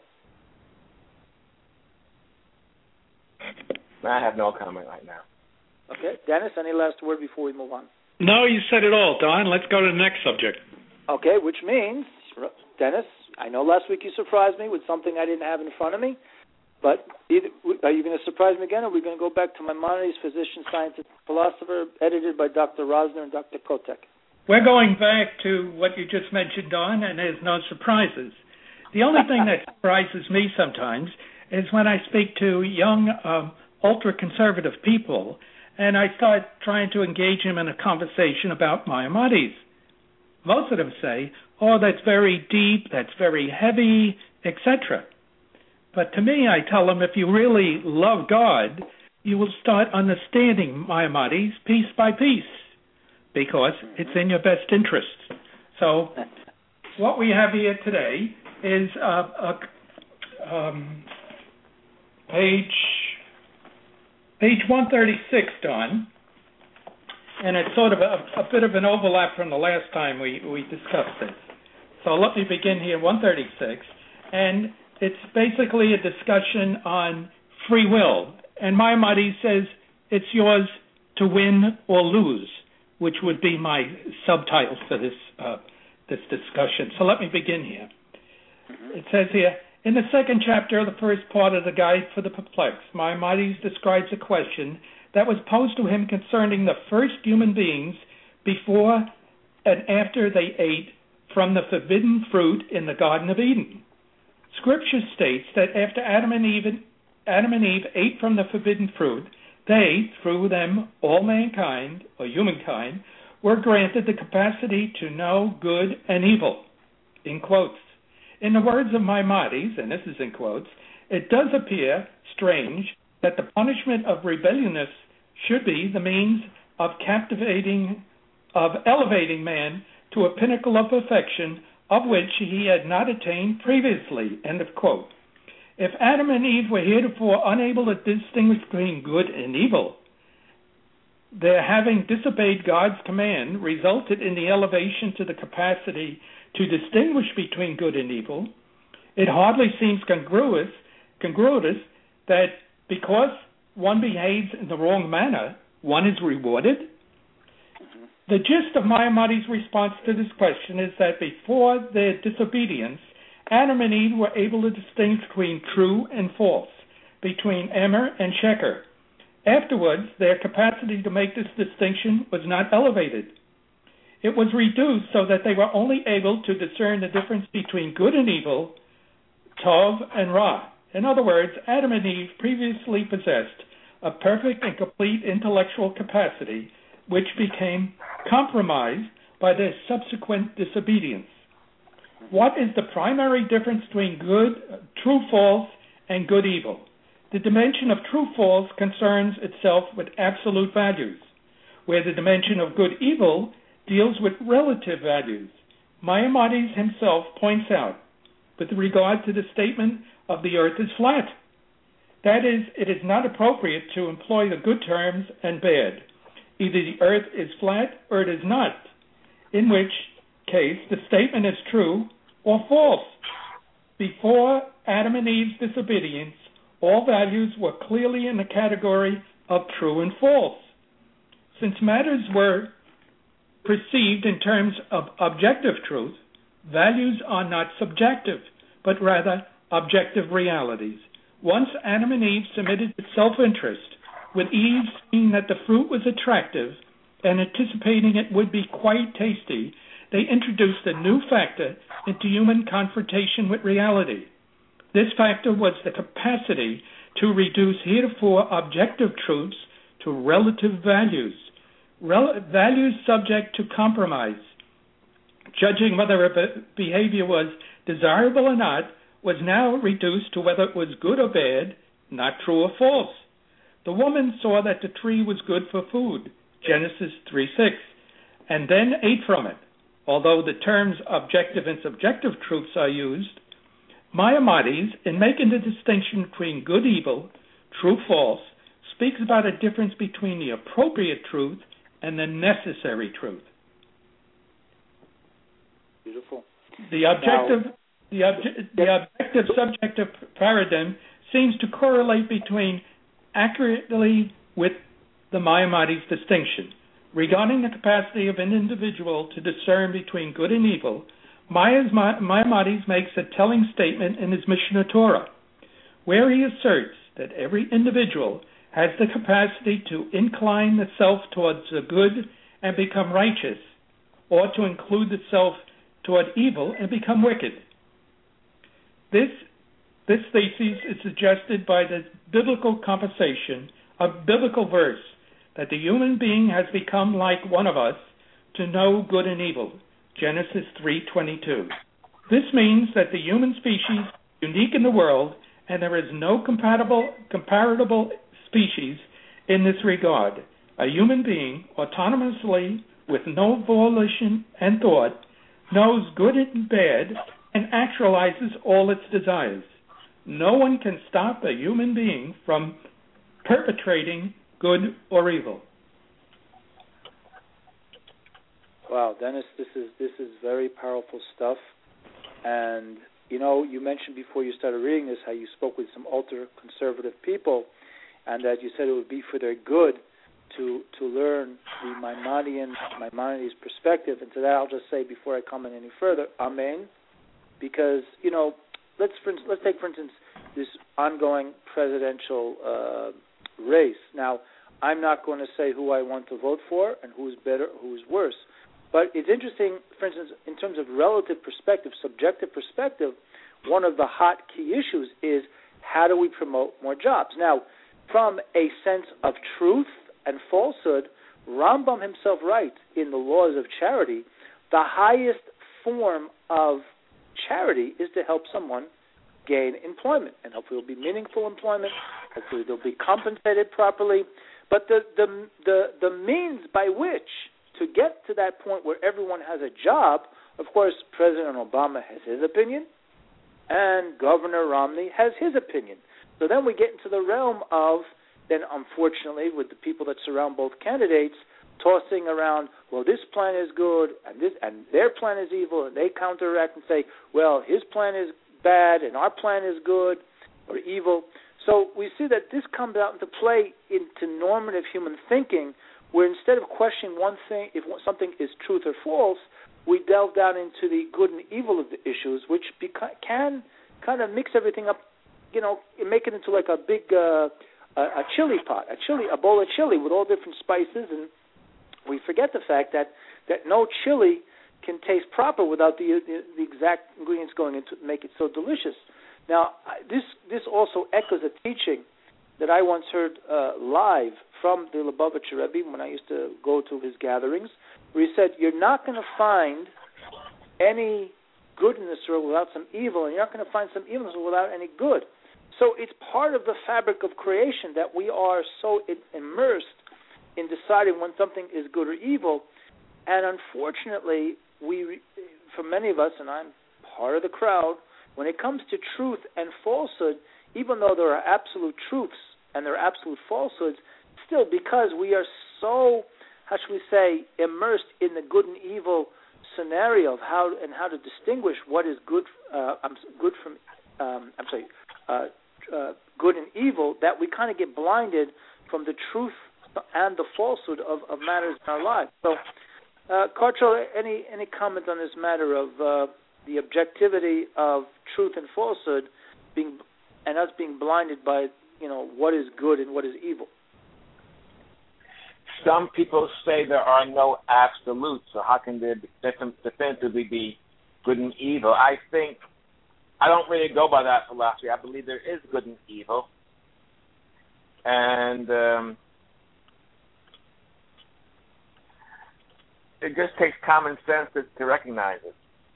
I have no comment right now. Okay. Dennis, any last word before we move on? No, you said it all, Don. Let's go to the next subject. Okay, which means, Dennis, I know last week you surprised me with something I didn't have in front of me, but either, are you going to surprise me again, or are we going to go back to Maimonides, physician, scientist, philosopher, edited by Doctor Rosner and Doctor Kotek? We're going back to what you just mentioned, Don, and there's no surprises. The only thing that surprises me sometimes is when I speak to young, um, ultra-conservative people, and I start trying to engage them in a conversation about Maimonides. Most of them say, oh, that's very deep, that's very heavy, et cetera. But to me, I tell them, if you really love God, you will start understanding Maimonides piece by piece, because it's in your best interest. So what we have here today is uh, a, um, page page one thirty-six, Don, and it's sort of a, a bit of an overlap from the last time we, we discussed this. So let me begin here, one thirty-six, and it's basically a discussion on free will. And Maimonides says it's yours to win or lose, which would be my subtitle for this uh, this discussion. So let me begin here. Mm-hmm. It says here, in the second chapter of the first part of the Guide for the Perplexed, Maimonides describes a question that was posed to him concerning the first human beings before and after they ate from the forbidden fruit in the Garden of Eden. Scripture states that after Adam and Eve, Adam and Eve ate from the forbidden fruit, they, through them, all mankind, or humankind, were granted the capacity to know good and evil, in quotes. In the words of Maimonides, and this is in quotes, it does appear strange that the punishment of rebelliousness should be the means of captivating, of elevating man to a pinnacle of perfection of which he had not attained previously. End of quote. If Adam and Eve were heretofore unable to distinguish between good and evil, their having disobeyed God's command resulted in the elevation to the capacity to distinguish between good and evil. It hardly seems congruous, congruous that because one behaves in the wrong manner, one is rewarded. Mm-hmm. The gist of Maimonides' response to this question is that before their disobedience, Adam and Eve were able to distinguish between true and false, between Emer and Sheker. Afterwards, their capacity to make this distinction was not elevated. It was reduced so that they were only able to discern the difference between good and evil, Tov and Ra. In other words, Adam and Eve previously possessed a perfect and complete intellectual capacity, which became compromised by their subsequent disobedience. What is the primary difference between good, true false, and good evil? The dimension of true false concerns itself with absolute values, where the dimension of good evil deals with relative values. Maimonides himself points out, with regard to the statement of the earth is flat, that is, it is not appropriate to employ the good terms and bad. Either the earth is flat or it is not, in which case the statement is true or false. Before Adam and Eve's disobedience, all values were clearly in the category of true and false. Since matters were perceived in terms of objective truth, values are not subjective, but rather objective realities. Once Adam and Eve submitted to self-interest, with Eve seeing that the fruit was attractive and anticipating it would be quite tasty, they introduced a new factor into human confrontation with reality. This factor was the capacity to reduce heretofore objective truths to relative values, Rel- values subject to compromise. Judging whether a be- behavior was desirable or not was now reduced to whether it was good or bad, not true or false. The woman saw that the tree was good for food, Genesis three six, and then ate from it. Although the terms objective and subjective truths are used, Maimonides, in making the distinction between good evil, true false, speaks about a difference between the appropriate truth and the necessary truth. Beautiful. The objective, now, the, obje- the objective subjective paradigm seems to correlate between accurately with the Maimonides distinction. Regarding the capacity of an individual to discern between good and evil, Maimonides makes a telling statement in his Mishneh Torah, where he asserts that every individual has the capacity to incline the self towards the good and become righteous, or to include the self toward evil and become wicked. This, this thesis is suggested by the biblical conversation, a biblical verse, that the human being has become like one of us to know good and evil, Genesis three twenty-two. This means that the human species is unique in the world, and there is no compatible, comparable species in this regard. A human being, autonomously, with no volition and thought, knows good and bad and actualizes all its desires. No one can stop a human being from perpetrating good or evil. Wow, Dennis, this is this is very powerful stuff. And, you know, you mentioned before you started reading this how you spoke with some ultra-conservative people and that you said it would be for their good to to learn the Maimonidean, Maimonides perspective. And to that I'll just say before I comment any further, amen. Because, you know, let's for, let's take, for instance, this ongoing presidential uh, race. Now, I'm not going to say who I want to vote for and who's better, who's worse. But it's interesting, for instance, in terms of relative perspective, subjective perspective, one of the hot key issues is how do we promote more jobs? Now, from a sense of truth and falsehood, Rambam himself writes in the Laws of Charity, the highest form of charity is to help someone gain employment, and hopefully it'll be meaningful employment. Hopefully they'll be compensated properly. But the the the, the means by which to get to that point where everyone has a job, of course, President Obama has his opinion, and Governor Romney has his opinion. So then we get into the realm of, then unfortunately, with the people that surround both candidates, tossing around, well, this plan is good, and this and their plan is evil, and they counteract and say, well, his plan is bad, and our plan is good or evil. So we see that this comes out into play into normative human thinking, where instead of questioning one thing, if something is truth or false, we delve down into the good and evil of the issues, which beca- can kind of mix everything up, you know, and make it into like a big uh, a, a chili pot, a chili, a bowl of chili with all different spices, and we forget the fact that, that no chili can taste proper without the, the the exact ingredients going into it to make it so delicious. Now, this this also echoes a teaching that I once heard uh, live from the Lubavitcher Rebbe when I used to go to his gatherings, where he said, you're not going to find any good in this world without some evil, and you're not going to find some evil in this world without any good. So it's part of the fabric of creation that we are so immersed in deciding when something is good or evil, and unfortunately, we, for many of us, and I'm part of the crowd, when it comes to truth and falsehood, even though there are absolute truths and there are absolute falsehoods, still because we are so, how should we say, immersed in the good and evil scenario of how and how to distinguish what is good, uh, I'm good from, um, I'm sorry, uh, uh, good and evil, that we kind of get blinded from the truth and the falsehood of, of matters in our lives. So, uh, Kartrell, any any comment on this matter of uh, the objectivity of truth and falsehood, being and us being blinded by, you know, what is good and what is evil? Some people say there are no absolutes, so how can there definitively be good and evil? I think, I don't really go by that philosophy. I believe there is good and evil. And um, it just takes common sense to, to recognize it.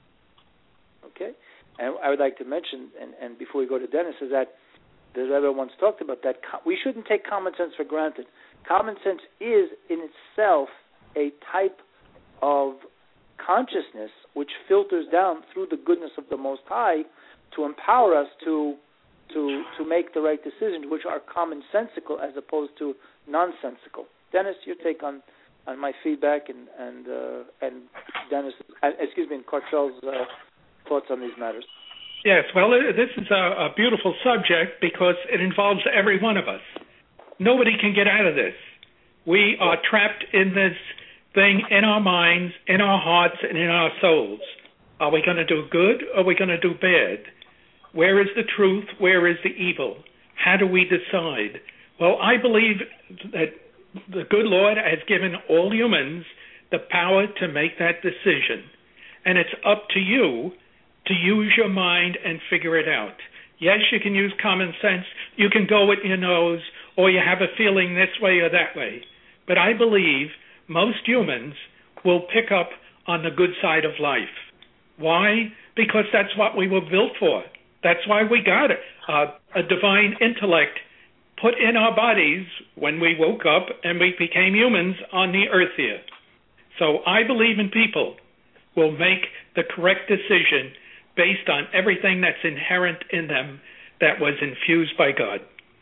Okay. And I would like to mention, and, and before we go to Dennis, is that the Rebbe once talked about that we shouldn't take common sense for granted. Common sense is in itself a type of consciousness which filters down through the goodness of the Most High to empower us to to to make the right decisions, which are commonsensical as opposed to nonsensical. Dennis, your take on, on my feedback and and uh, and Dennis, uh, excuse me, and Kartrell's uh, thoughts on these matters. Yes, well, this is a, a beautiful subject because it involves every one of us. Nobody can get out of this. We are trapped in this thing in our minds, in our hearts, and in our souls. Are we going to do good or are we going to do bad? Where is the truth? Where is the evil? How do we decide? Well, I believe that the good Lord has given all humans the power to make that decision. And it's up to you to use your mind and figure it out. Yes, you can use common sense. You can go with your nose, or you have a feeling this way or that way. But I believe most humans will pick up on the good side of life. Why? Because that's what we were built for. That's why we got it. Uh, a divine intellect put in our bodies when we woke up and we became humans on the earth here. So I believe in people will make the correct decision based on everything that's inherent in them that was infused by God.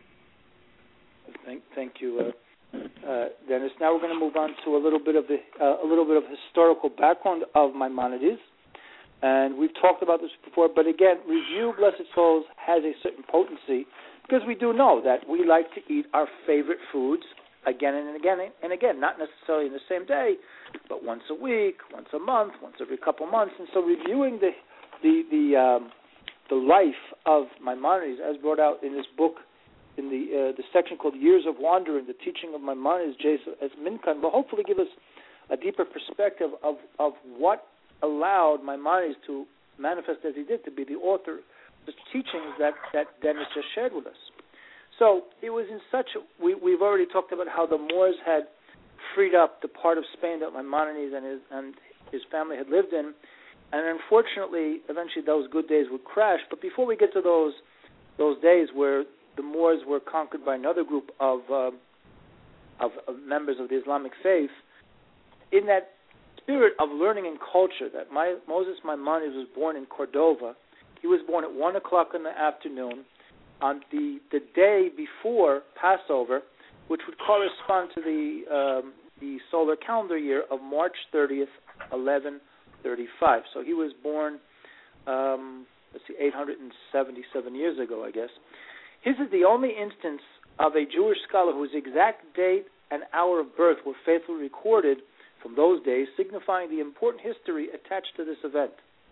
Thank, thank you, uh, uh, Dennis. Now we're going to move on to a little bit of the uh, a little bit of historical background of Maimonides, and we've talked about this before. But again, Review Blessed Souls has a certain potency because we do know that we like to eat our favorite foods again and again and again, not necessarily in the same day, but once a week, once a month, once every couple months. And so, reviewing the the the um, the life of Maimonides, as brought out in this book, in the uh, the section called Years of Wandering, the teaching of Maimonides, J S Minkan, will hopefully give us a deeper perspective of, of what allowed Maimonides to manifest as he did, to be the author of the teachings that, that Dennis just shared with us. So it was in such a, we, we've already talked about how the Moors had freed up the part of Spain that Maimonides and his, and his family had lived in. And unfortunately, eventually those good days would crash. But before we get to those those days where the Moors were conquered by another group of, uh, of, of members of the Islamic faith, in that spirit of learning and culture, that my, Moses Maimonides was born in Cordova. He was born at one o'clock in the afternoon on the, the day before Passover, which would correspond to the um, the solar calendar year of March thirtieth, eleven thirty-five. So he was born, um, let's see, eight hundred seventy-seven years ago, I guess. His is the only instance of a Jewish scholar whose exact date and hour of birth were faithfully recorded from those days, signifying the important history attached to this event.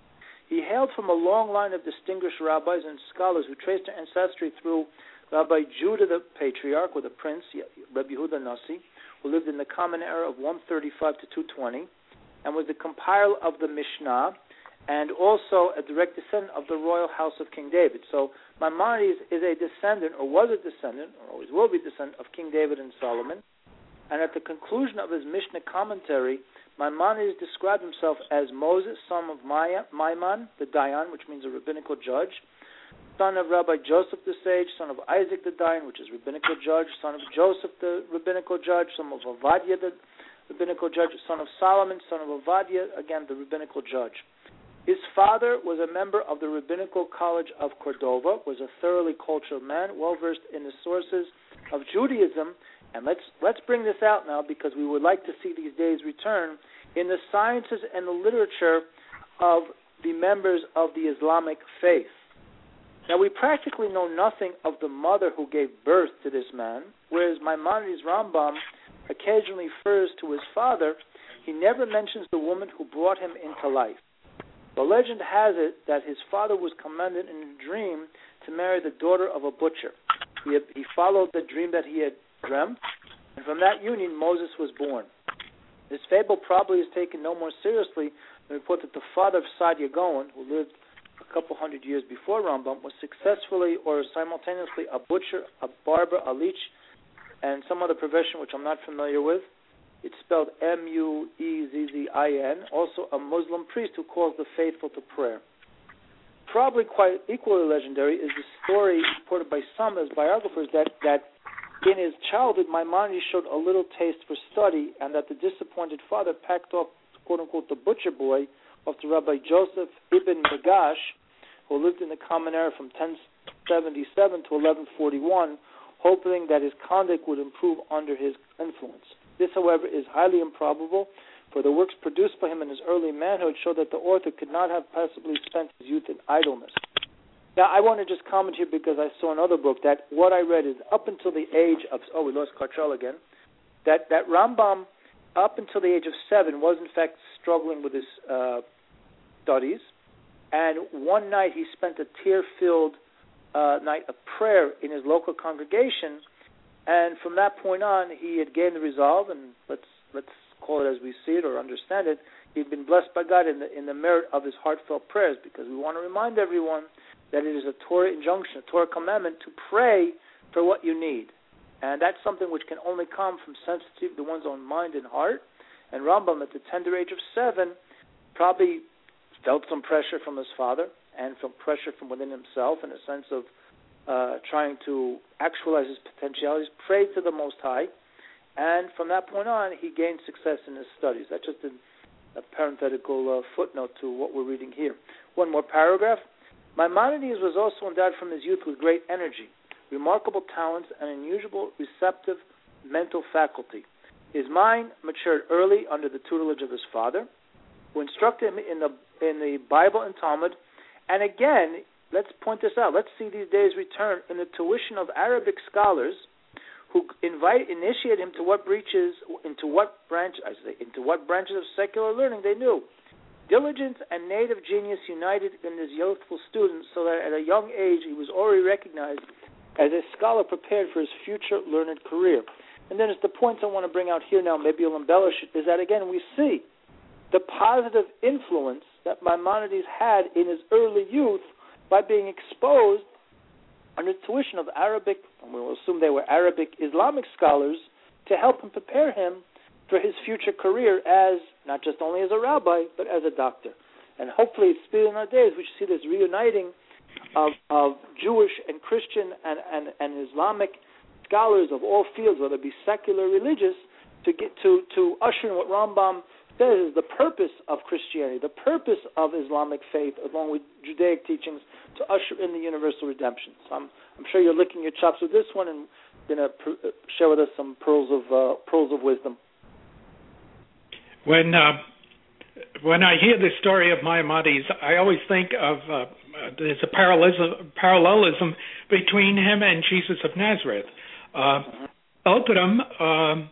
He hailed from a long line of distinguished rabbis and scholars who traced their ancestry through Rabbi Judah the Patriarch, or the Prince, Rabbi Yehuda Nasi, who lived in the common era of one thirty-five to two twenty, and was the compiler of the Mishnah, and also a direct descendant of the royal house of King David. So Maimonides is a descendant, or was a descendant, or always will be a descendant, of King David and Solomon. And at the conclusion of his Mishnah commentary, Maimonides described himself as Moses, son of Maya, Maimon, the Dayan, which means a rabbinical judge, son of Rabbi Joseph the sage, son of Isaac the Dayan, which is rabbinical judge, son of Joseph the rabbinical judge, son of Ovadia the rabbinical judge, son of Solomon, son of Ovadia, again the rabbinical judge. His father was a member of the Rabbinical College of Cordova, was a thoroughly cultured man, well-versed in the sources of Judaism. And let's let's bring this out now, because we would like to see these days return in the sciences and the literature of the members of the Islamic faith. Now, we practically know nothing of the mother who gave birth to this man, whereas Maimonides' Rambam occasionally refers to his father. He never mentions the woman who brought him into life. The legend has it that his father was commanded in a dream to marry the daughter of a butcher. He, had, he followed the dream that he had dreamt, and from that union Moses was born. This fable probably is taken no more seriously than the report that the father of Saadia Gaon, who lived a couple hundred years before Rambam, was successfully or simultaneously a butcher, a barber, a leech, and some other profession which I'm not familiar with. It's spelled M U E Z Z I N, also a Muslim priest who calls the faithful to prayer. Probably quite equally legendary is the story reported by some as biographers that, that in his childhood, Maimonides showed a little taste for study, and that the disappointed father packed off, quote-unquote, the butcher boy of the Rabbi Joseph ibn Nagash, who lived in the Common Era from ten seventy-seven to eleven forty-one, hoping that his conduct would improve under his influence. This, however, is highly improbable, for the works produced by him in his early manhood show that the author could not have possibly spent his youth in idleness. Now, I want to just comment here because I saw another book that what I read is up until the age of, oh, we lost Cartrell again, that, that Rambam, up until the age of seven, was in fact struggling with his uh, studies. And one night he spent a tear-filled uh, night of prayer in his local congregation. And from that point on, he had gained the resolve, and let's let's call it as we see it or understand it, he'd been blessed by God in the, in the merit of his heartfelt prayers, because we want to remind everyone that it is a Torah injunction, a Torah commandment to pray for what you need. And that's something which can only come from sensitivity to one's own mind and heart. And Rambam, at the tender age of seven, probably felt some pressure from his father and some pressure from within himself in a sense of uh, trying to actualize his potentialities, prayed to the Most High. And from that point on, he gained success in his studies. That's just a, a parenthetical uh, footnote to what we're reading here. One more paragraph. Maimonides was also endowed from his youth with great energy, remarkable talents, and unusual receptive mental faculty. His mind matured early under the tutelage of his father, who instructed him in the in the Bible and Talmud. And again, let's point this out. Let's see these days return in the tuition of Arabic scholars who invite initiate him to what breaches into what branch I say into what branches of secular learning they knew. Diligence and native genius united in his youthful student, so that at a young age he was already recognized as a scholar prepared for his future learned career. And then it's the points I want to bring out here now, maybe you'll embellish it, is that again we see the positive influence that Maimonides had in his early youth by being exposed under tuition of Arabic, and we'll assume they were Arabic Islamic scholars, to help him prepare him for his future career as, not just only as a rabbi, but as a doctor. And hopefully it's still in our days we should see this reuniting of, of Jewish and Christian and, and, and Islamic scholars of all fields, whether it be secular or religious, to get to, to usher in what Rambam says is the purpose of Christianity, the purpose of Islamic faith, along with Judaic teachings, to usher in the universal redemption. So I'm, I'm sure you're licking your chops with this one and going to pr- share with us some pearls of uh, pearls of wisdom. When uh, when I hear the story of Maimonides, I always think of uh, there's a parallelism, parallelism between him and Jesus of Nazareth. Uh, mm-hmm. Both of them um,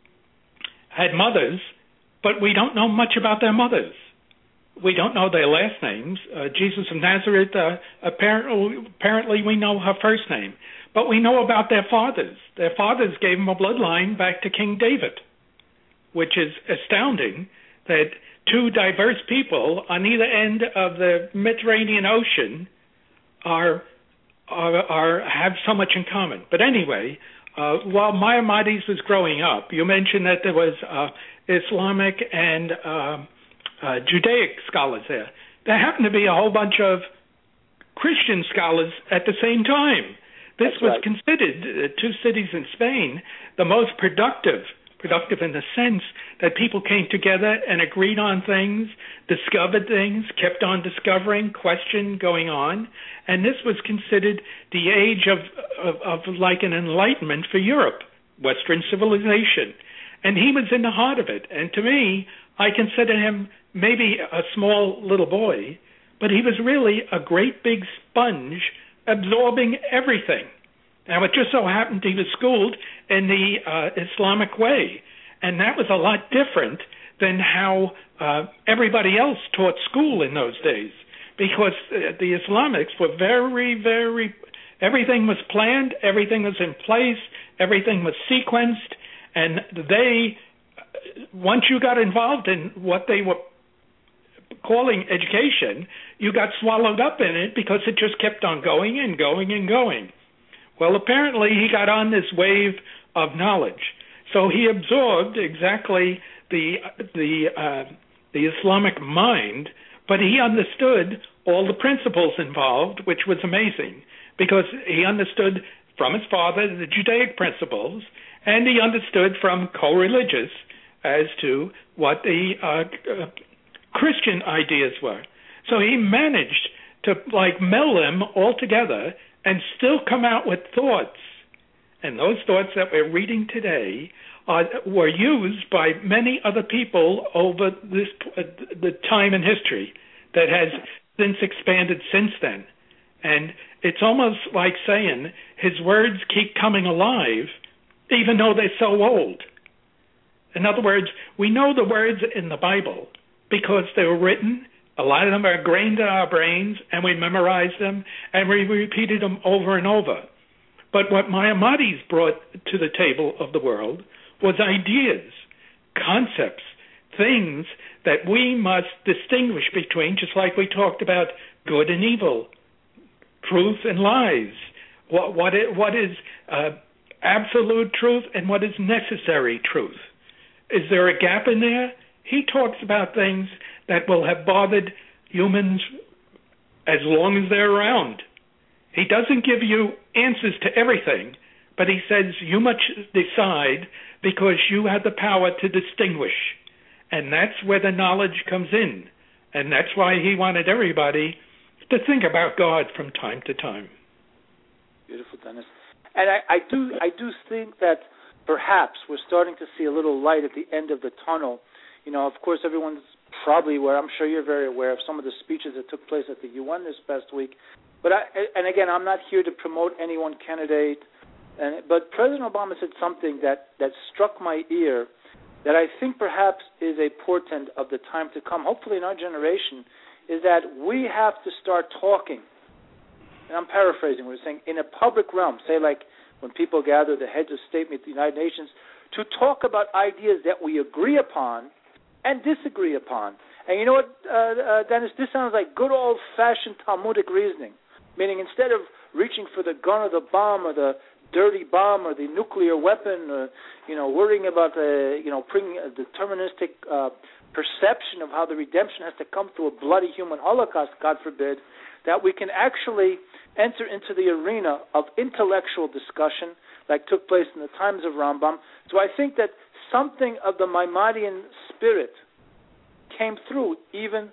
had mothers, but we don't know much about their mothers. We don't know their last names. Uh, Jesus of Nazareth, uh, apparently, apparently we know her first name. But we know about their fathers. Their fathers gave them a bloodline back to King David, which is astounding that two diverse people on either end of the Mediterranean Ocean are, are, are have so much in common. But anyway, uh, while Maimonides was growing up, you mentioned that there was uh, Islamic and uh, uh, Judaic scholars there. There happened to be a whole bunch of Christian scholars at the same time. This That's was right. considered, uh, two cities in Spain, the most productive, productive in the sense that people came together and agreed on things, discovered things, kept on discovering, questioned, going on. And this was considered the age of, of, of like an enlightenment for Europe, Western civilization. And he was in the heart of it. And to me, I consider him maybe a small little boy, but he was really a great big sponge absorbing everything. Now, it just so happened he was schooled in the uh, Islamic way, and that was a lot different than how uh, everybody else taught school in those days, because uh, the Islamics were very, very, everything was planned, everything was in place, everything was sequenced, and they, once you got involved in what they were calling education, you got swallowed up in it because it just kept on going and going and going. Well, apparently he got on this wave of knowledge, so he absorbed exactly the the uh, the Islamic mind, but he understood all the principles involved, which was amazing because he understood from his father the Judaic principles, and he understood from co-religious as to what the uh, uh, Christian ideas were. So he managed to like meld them all together and still come out with thoughts. And those thoughts that we're reading today are, were used by many other people over this uh, the time in history that has since expanded since then. And it's almost like saying his words keep coming alive even though they're so old. In other words, we know the words in the Bible because they were written. A lot of them are ingrained in our brains, and we memorize them, and we repeated them over and over. But what Maimonides brought to the table of the world was ideas, concepts, things that we must distinguish between, just like we talked about good and evil, truth and lies, what, what, it, what is uh, absolute truth and what is necessary truth. Is there a gap in there? He talks about things that will have bothered humans as long as they're around. He doesn't give you answers to everything, but he says you must decide because you have the power to distinguish. And that's where the knowledge comes in. And that's why he wanted everybody to think about God from time to time. Beautiful, Dennis. And I, I do I do think that perhaps we're starting to see a little light at the end of the tunnel. You know, of course, everyone's probably aware, I'm sure you're very aware of some of the speeches that took place at the U N this past week. But I, and again, I'm not here to promote any one candidate, and, but President Obama said something that, that struck my ear that I think perhaps is a portent of the time to come, hopefully in our generation, is that we have to start talking. And I'm paraphrasing. We're saying in a public realm, say like when people gather, the heads of state meet the United Nations, to talk about ideas that we agree upon and disagree upon. And you know what, uh, uh, Dennis, this sounds like good old-fashioned Talmudic reasoning, meaning instead of reaching for the gun or the bomb or the dirty bomb or the nuclear weapon or, you know, worrying about the, you know, bringing a deterministic uh, perception of how the redemption has to come through a bloody human holocaust, God forbid, that we can actually enter into the arena of intellectual discussion like took place in the times of Rambam. So I think that something of the Maimonidean spirit came through even,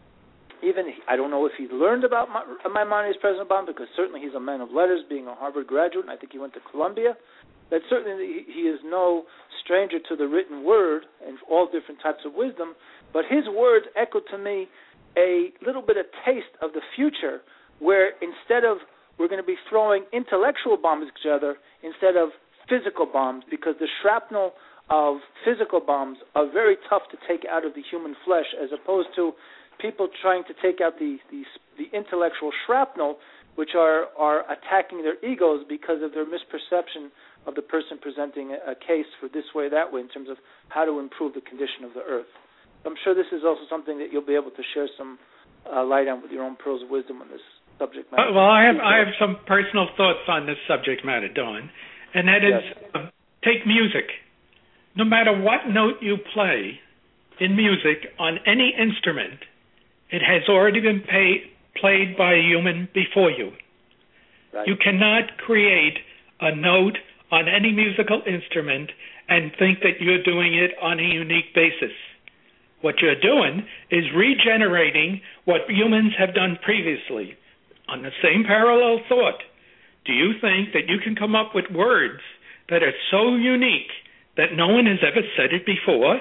even I don't know if he learned about Maimonides, President Obama, because certainly he's a man of letters, being a Harvard graduate, and I think he went to Columbia. That certainly he is no stranger to the written word and all different types of wisdom, but his words echo to me a little bit of taste of the future, where instead of we're going to be throwing intellectual bombs at each other instead of physical bombs, because the shrapnel of physical bombs are very tough to take out of the human flesh, as opposed to people trying to take out the the, the intellectual shrapnel, which are, are attacking their egos because of their misperception of the person presenting a, a case for this way or that way in terms of how to improve the condition of the earth. I'm sure this is also something that you'll be able to share some uh, light on with your own pearls of wisdom on this subject matter. Uh, well, I have I have some personal thoughts on this subject matter, Don, and that is yes. uh, take music. No matter what note you play in music on any instrument, it has already been pay, played by a human before you. Right. You cannot create a note on any musical instrument and think that you're doing it on a unique basis. What you're doing is regenerating what humans have done previously on the same parallel thought. Do you think that you can come up with words that are so unique that no one has ever said it before?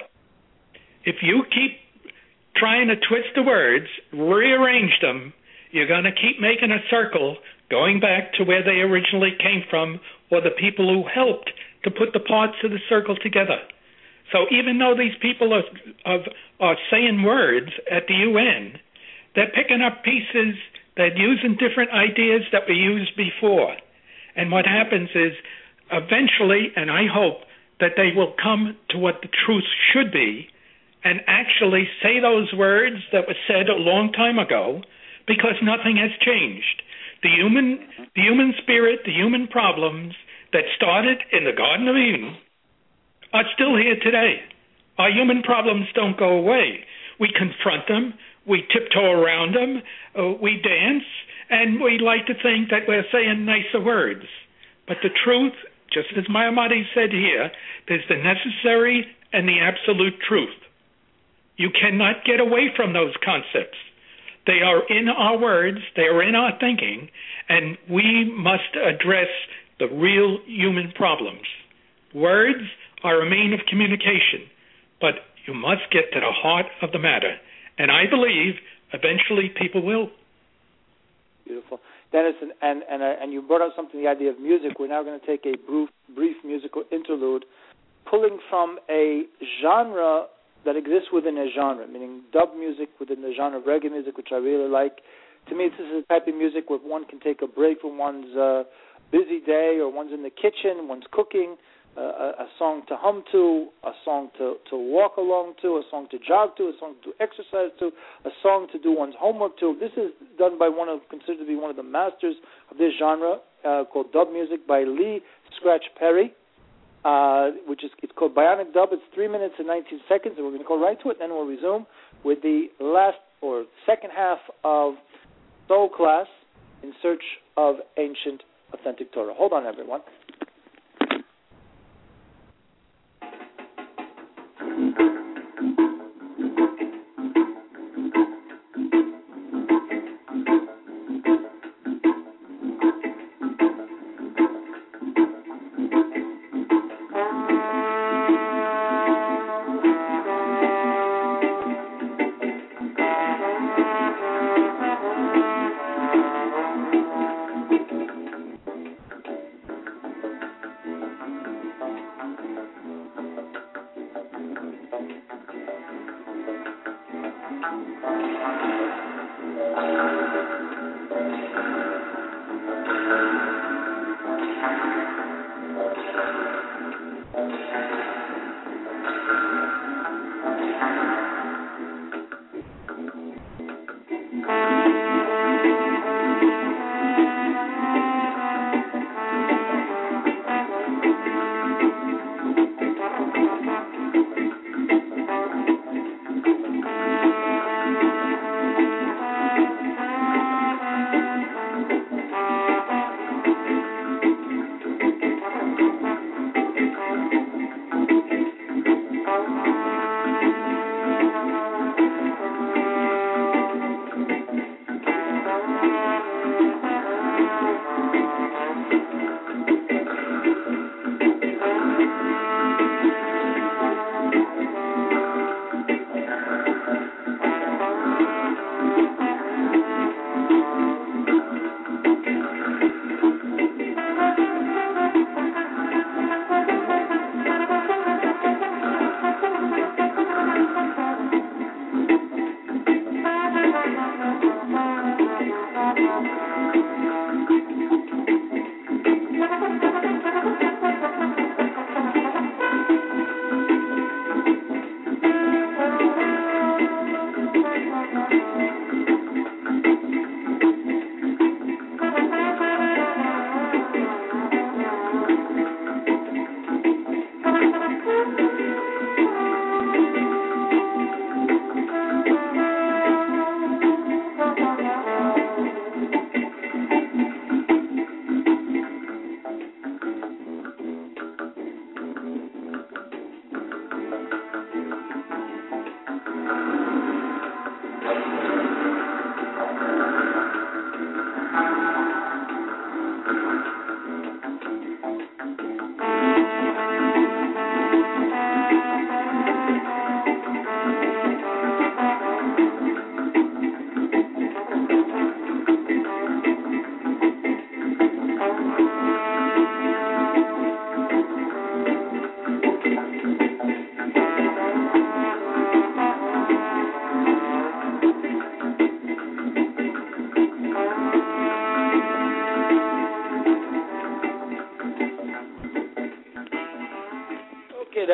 If you keep trying to twist the words, rearrange them, you're going to keep making a circle going back to where they originally came from, or the people who helped to put the parts of the circle together. So even though these people are, are, are saying words at the U N, they're picking up pieces that using different ideas that were used before. And what happens is, eventually, and I hope, that they will come to what the truth should be and actually say those words that were said a long time ago, because nothing has changed. The human, the human spirit, the human problems that started in the Garden of Eden are still here today. Our human problems don't go away. We confront them, we tiptoe around them, uh, we dance, and we like to think that we're saying nicer words. But the truth, just as Maimonides said here, there's the necessary and the absolute truth. You cannot get away from those concepts. They are in our words, they are in our thinking, and we must address the real human problems. Words are a means of communication, but you must get to the heart of the matter. And I believe eventually people will. Beautiful. Dennis, and and, and, uh, and you brought up something, the idea of music. We're now going to take a brief, brief musical interlude, pulling from a genre that exists within a genre, meaning dub music within the genre of reggae music, which I really like. To me, this is a type of music where one can take a break from one's uh, busy day, or one's in the kitchen, one's cooking, uh, a, a song to hum to, a song to, to walk along to, a song to jog to, a song to exercise to, a song to do one's homework to. This is done by one of, considered to be one of the masters of this genre, uh, called dub music by Lee Scratch Perry. Uh, which is, it's called Bionic Dub. It's three minutes and nineteen seconds, and we're going to go right to it, and then we'll resume with the last or second half of Soul Class in Search of Ancient Authentic Torah. Hold on, everyone.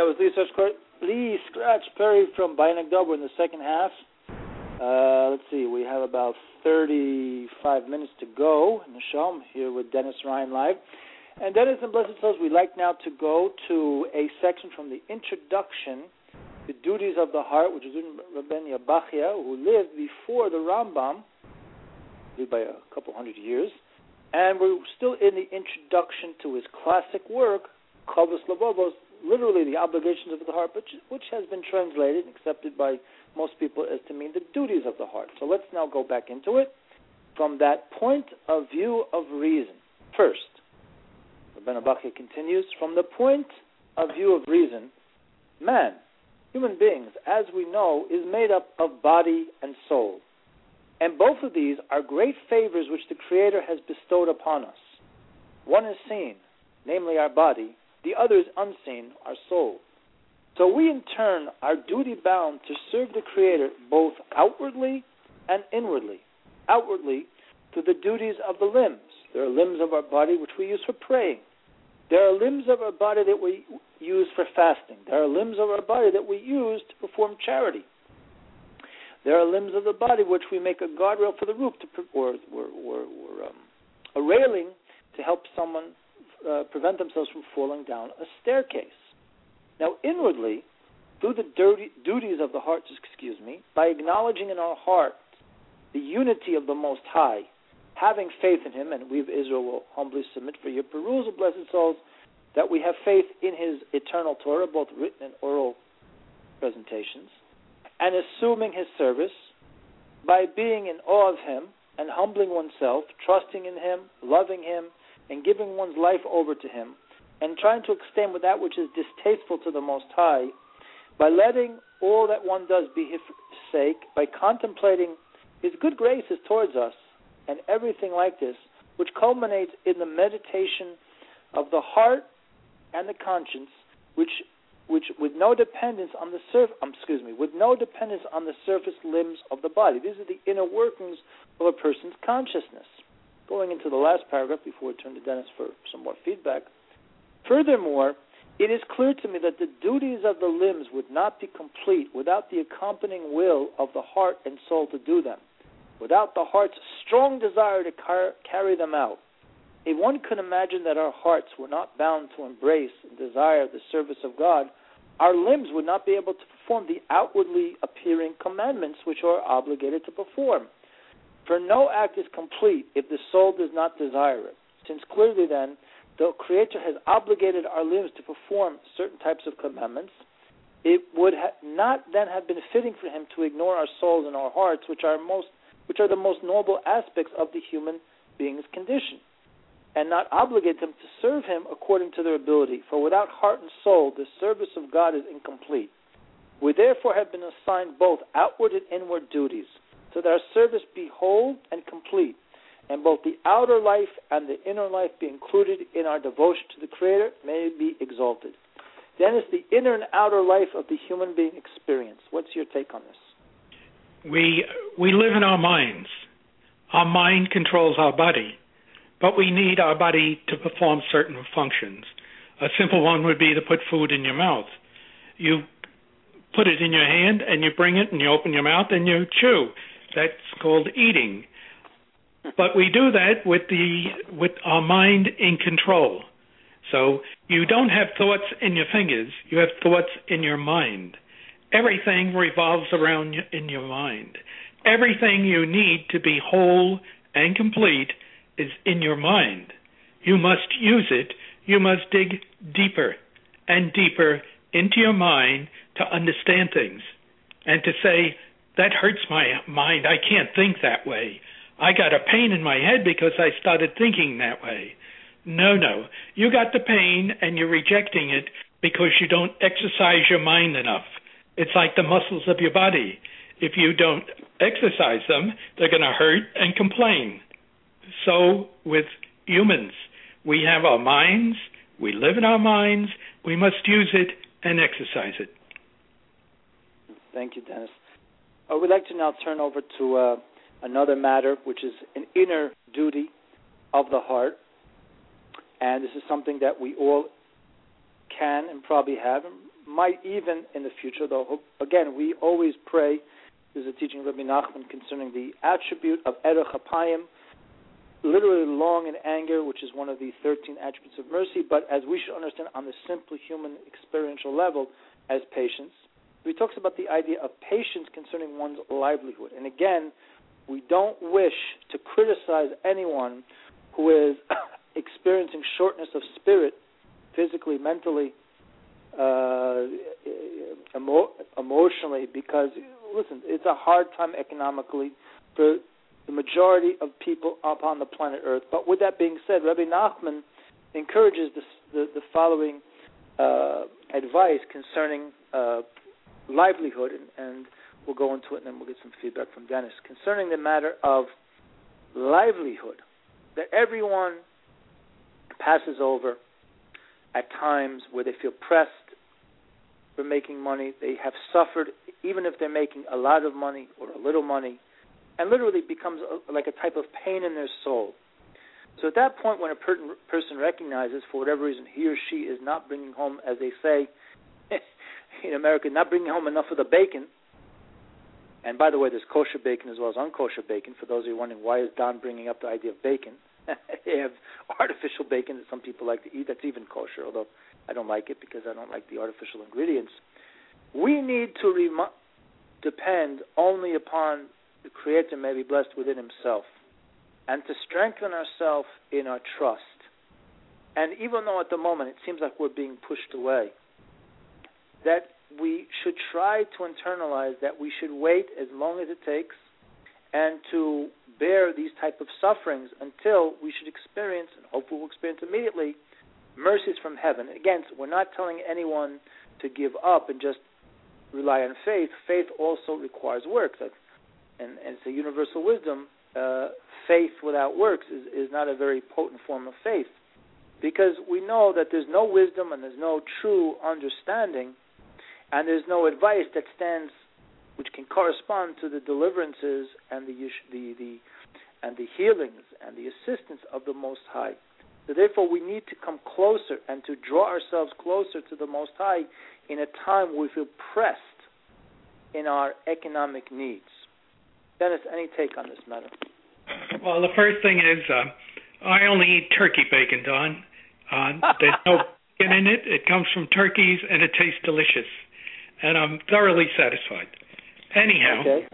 that was Lee Scratch, Lee Scratch Perry from Bionic Dub. We're in the second half. Uh, let's see, we have about thirty-five minutes to go in the show. I'm here with Dennis Ryan live. And Dennis and Blessed Souls, we'd like now to go to a section from the introduction, The Duties of the Heart, which is written by Rabbeinu Bachya, who lived before the Rambam, lived by a couple hundred years. And we're still in the introduction to his classic work, Chovos Levavos, literally the obligations of the heart, which, which has been translated and accepted by most people as to mean the duties of the heart. So let's now go back into it from that point of view of reason. First, Rabbeinu Bachya continues, from the point of view of reason, man, human beings, as we know, is made up of body and soul. And both of these are great favors which the Creator has bestowed upon us. One is seen, namely our body. The other is unseen, our soul. So we in turn are duty-bound to serve the Creator both outwardly and inwardly. Outwardly, through the duties of the limbs. There are limbs of our body which we use for praying. There are limbs of our body that we use for fasting. There are limbs of our body that we use to perform charity. There are limbs of the body which we make a guardrail for the roof, to, or, or, or, or um, a railing to help someone uh, prevent themselves from falling down a staircase. Now, inwardly, through the dirty, duties of the heart, excuse me, by acknowledging in our heart the unity of the Most High, having faith in Him, and we of Israel will humbly submit for your perusal, blessed souls, that we have faith in His eternal Torah, both written and oral presentations, and assuming His service by being in awe of Him and humbling oneself, trusting in Him, loving Him, and giving one's life over to Him, and trying to abstain with that which is distasteful to the Most High, by letting all that one does be His sake, by contemplating His good graces towards us, and everything like this, which culminates in the meditation of the heart and the conscience, which, which with no dependence on the surf, um, excuse me, with no dependence on the surface limbs of the body. These are the inner workings of a person's consciousness. Going into the last paragraph before we turn to Dennis for some more feedback. Furthermore, it is clear to me that the duties of the limbs would not be complete without the accompanying will of the heart and soul to do them, without the heart's strong desire to car- carry them out. If one could imagine that our hearts were not bound to embrace and desire the service of God, our limbs would not be able to perform the outwardly appearing commandments which are obligated to perform. For no act is complete if the soul does not desire it, since clearly then the Creator has obligated our limbs to perform certain types of commandments. It would ha- not then have been fitting for Him to ignore our souls and our hearts, which are most which are the most noble aspects of the human being's condition, and not obligate them to serve Him according to their ability. For without heart and soul, the service of God is incomplete. We therefore have been assigned both outward and inward duties, so that our service be whole and complete, and both the outer life and the inner life be included in our devotion to the Creator, may be exalted. Then is the inner and outer life of the human being experience. What's your take on this? We we live in our minds. Our mind controls our body, but we need our body to perform certain functions. A simple one would be to put food in your mouth. You put it in your hand, and you bring it, and you open your mouth, and you chew. That's called eating. But we do that with the with our mind in control. So you don't have thoughts in your fingers. You have thoughts in your mind. Everything revolves around in your mind. Everything you need to be whole and complete is in your mind. You must use it. You must dig deeper and deeper into your mind to understand things and to say, that hurts my mind. I can't think that way. I got a pain in my head because I started thinking that way. No, no. You got the pain and you're rejecting it because you don't exercise your mind enough. It's like the muscles of your body. If you don't exercise them, they're going to hurt and complain. So with humans, we have our minds, we live in our minds, we must use it and exercise it. Thank you, Dennis. I would like to now turn over to uh, another matter, which is an inner duty of the heart. And this is something that we all can and probably have, and might even in the future, though, again, we always pray. There's a teaching of Rabbi Nachman concerning the attribute of Erech Apayim, literally long in anger, which is one of the thirteen attributes of mercy, but as we should understand on the simple human experiential level, as patience. He talks about the idea of patience concerning one's livelihood. And again, we don't wish to criticize anyone who is experiencing shortness of spirit, physically, mentally, uh, emo- emotionally, because, listen, it's a hard time economically for the majority of people upon the planet Earth. But with that being said, Rabbi Nachman encourages this, the, the following uh, advice concerning uh, livelihood, and, and we'll go into it and then we'll get some feedback from Dennis. Concerning the matter of livelihood, that everyone passes over at times where they feel pressed for making money. They have suffered, even if they're making a lot of money or a little money, and literally becomes a, like a type of pain in their soul. So at that point, when a per- person recognizes, for whatever reason, he or she is not bringing home, as they say in America, not bringing home enough of the bacon. And by the way, there's kosher bacon as well as unkosher bacon. For those of you wondering, why is Don bringing up the idea of bacon? They have artificial bacon that some people like to eat. That's even kosher, although I don't like it because I don't like the artificial ingredients. We need to rem- depend only upon the Creator, may be blessed within Himself, and to strengthen ourselves in our trust. And even though at the moment it seems like we're being pushed away, that we should try to internalize that we should wait as long as it takes and to bear these type of sufferings until we should experience, and hopefully we'll experience immediately, mercies from heaven. Again, we're not telling anyone to give up and just rely on faith. Faith also requires works. And, and it's a universal wisdom. Uh, faith without works is, is not a very potent form of faith, because we know that there's no wisdom and there's no true understanding, and there's no advice that stands, which can correspond to the deliverances and the the, the and the healings and the assistance of the Most High. So therefore, we need to come closer and to draw ourselves closer to the Most High in a time where we feel pressed in our economic needs. Dennis, any take on this matter? Well, the first thing is uh, I only eat turkey bacon, Don. Uh, there's no bacon in it. It comes from turkeys, and it tastes delicious. And I'm thoroughly satisfied. Anyhow, okay.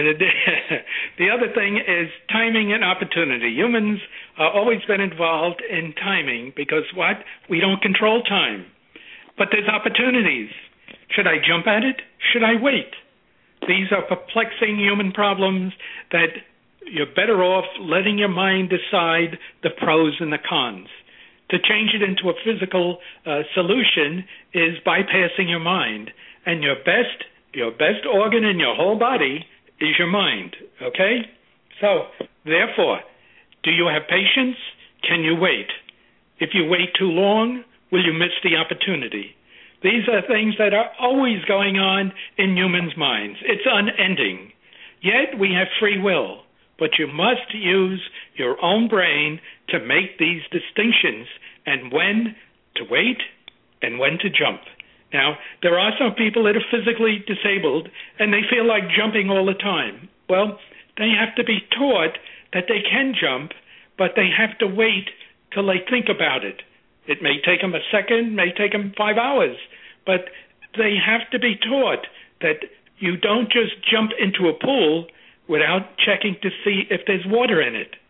The other thing is timing and opportunity. Humans have always been involved in timing because what? We don't control time. But there's opportunities. Should I jump at it? Should I wait? These are perplexing human problems that you're better off letting your mind decide the pros and the cons. To change it into a physical uh, solution is bypassing your mind. And your best, your best organ in your whole body is your mind, okay? So, therefore, do you have patience? Can you wait? If you wait too long, will you miss the opportunity? These are things that are always going on in humans' minds. It's unending. Yet we have free will, but you must use your own brain to make these distinctions and when to wait and when to jump. Now, there are some people that are physically disabled and they feel like jumping all the time. Well, they have to be taught that they can jump, but they have to wait till they think about it. It may take them a second, may take them five hours, but they have to be taught that you don't just jump into a pool without checking to see if there's water in it.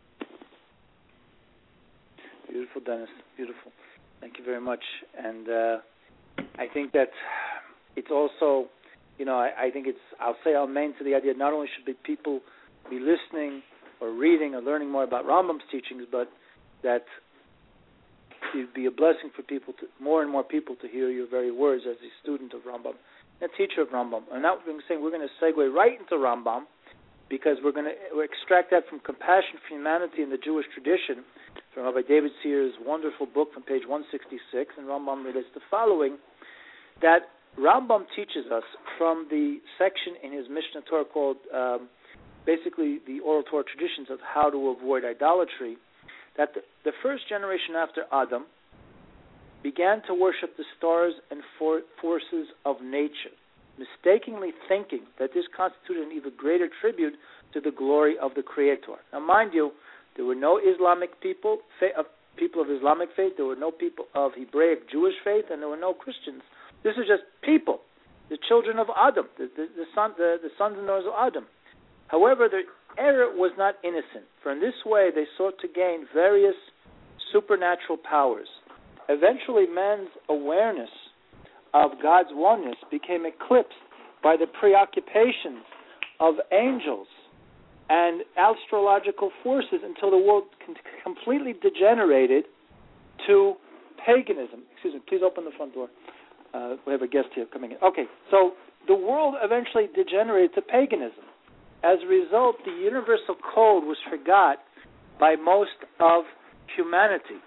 Beautiful, Dennis. Beautiful. Thank you very much. And uh, I think that it's also, you know, I, I think it's, I'll say amen to the idea not only should be people be listening or reading or learning more about Rambam's teachings, but that it'd be a blessing for people, to, more and more people to hear your very words as a student of Rambam, a teacher of Rambam. And now we're saying we're going to segue right into Rambam, because we're going to extract that from Compassion for Humanity in the Jewish Tradition, from Rabbi David Sear's wonderful book from page one sixty-six, and Rambam relates the following, that Rambam teaches us from the section in his Mishnah Torah called um, basically the oral Torah traditions of how to avoid idolatry, that the, the first generation after Adam began to worship the stars and for- forces of nature, mistakenly thinking that this constituted an even greater tribute to the glory of the Creator. Now, mind you, there were no Islamic people, fa- of people of Islamic faith, there were no people of Hebraic Jewish faith, and there were no Christians. This was just people, the children of Adam, the, the, the, son, the, the sons and daughters of Adam. However, their error was not innocent, for in this way they sought to gain various supernatural powers. Eventually, man's awareness of God's oneness became eclipsed by the preoccupations of angels and astrological forces until the world completely degenerated to paganism. Excuse me, please open the front door. Uh, we have a guest here coming in. Okay, so the world eventually degenerated to paganism. As a result, the universal code was forgot by most of humanity.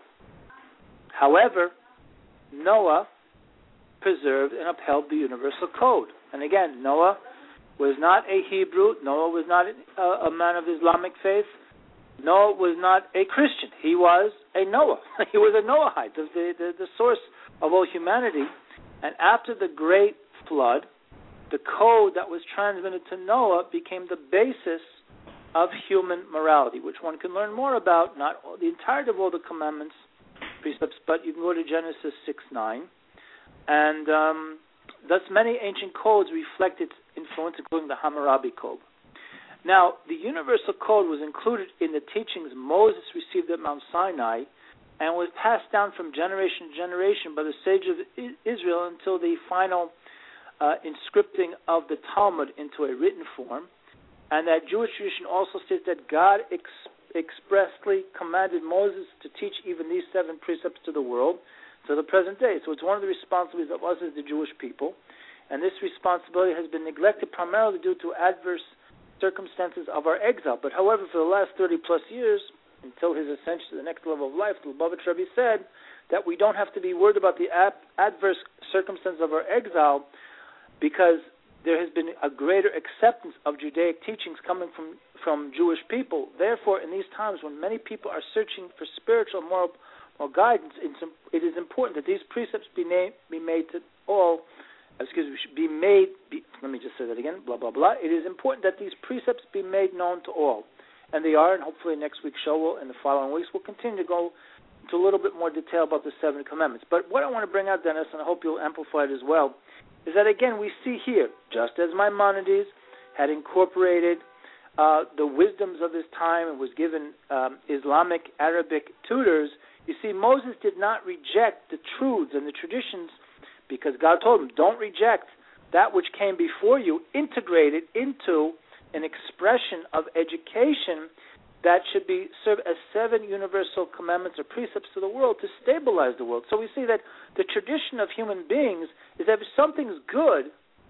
However, Noah preserved and upheld the universal code. And again, Noah was not a Hebrew. Noah was not a, a man of Islamic faith. Noah was not a Christian. He was a Noah. He was a Noahite, the, the, the source of all humanity. And after the great flood, the code that was transmitted to Noah became the basis of human morality, which one can learn more about, not all, the entirety of all the commandments, precepts, but you can go to Genesis six nine. And um, thus many ancient codes reflect its influence, including the Hammurabi Code. Now, the universal code was included in the teachings Moses received at Mount Sinai and was passed down from generation to generation by the sages of Israel until the final uh, inscripting of the Talmud into a written form. And that Jewish tradition also states that God ex- expressly commanded Moses to teach even these seven precepts to the world to the present day. So it's one of the responsibilities of us as the Jewish people. And this responsibility has been neglected primarily due to adverse circumstances of our exile. But however, for the last thirty plus years, until his ascension to the next level of life, the Lubavitch Rebbe said that we don't have to be worried about the ad- adverse circumstances of our exile, because there has been a greater acceptance of Judaic teachings coming from, from Jewish people. Therefore, in these times when many people are searching for spiritual moral, moral guidance, it's, it is important that these precepts be, na- be made to all, excuse me, be made, be, let me just say that again, blah, blah, blah. It is important that these precepts be made known to all. And they are, and hopefully next week's show will, and the following weeks, we'll continue to go into a little bit more detail about the seven commandments. But what I want to bring out, Dennis, and I hope you'll amplify it as well, is that, again, we see here, just as Maimonides had incorporated uh, the wisdoms of his time and was given um, Islamic, Arabic tutors, you see, Moses did not reject the truths and the traditions because God told him, don't reject that which came before you, integrate it into an expression of education that should be serve as seven universal commandments or precepts to the world to stabilize the world. So we see that the tradition of human beings is that if something's good,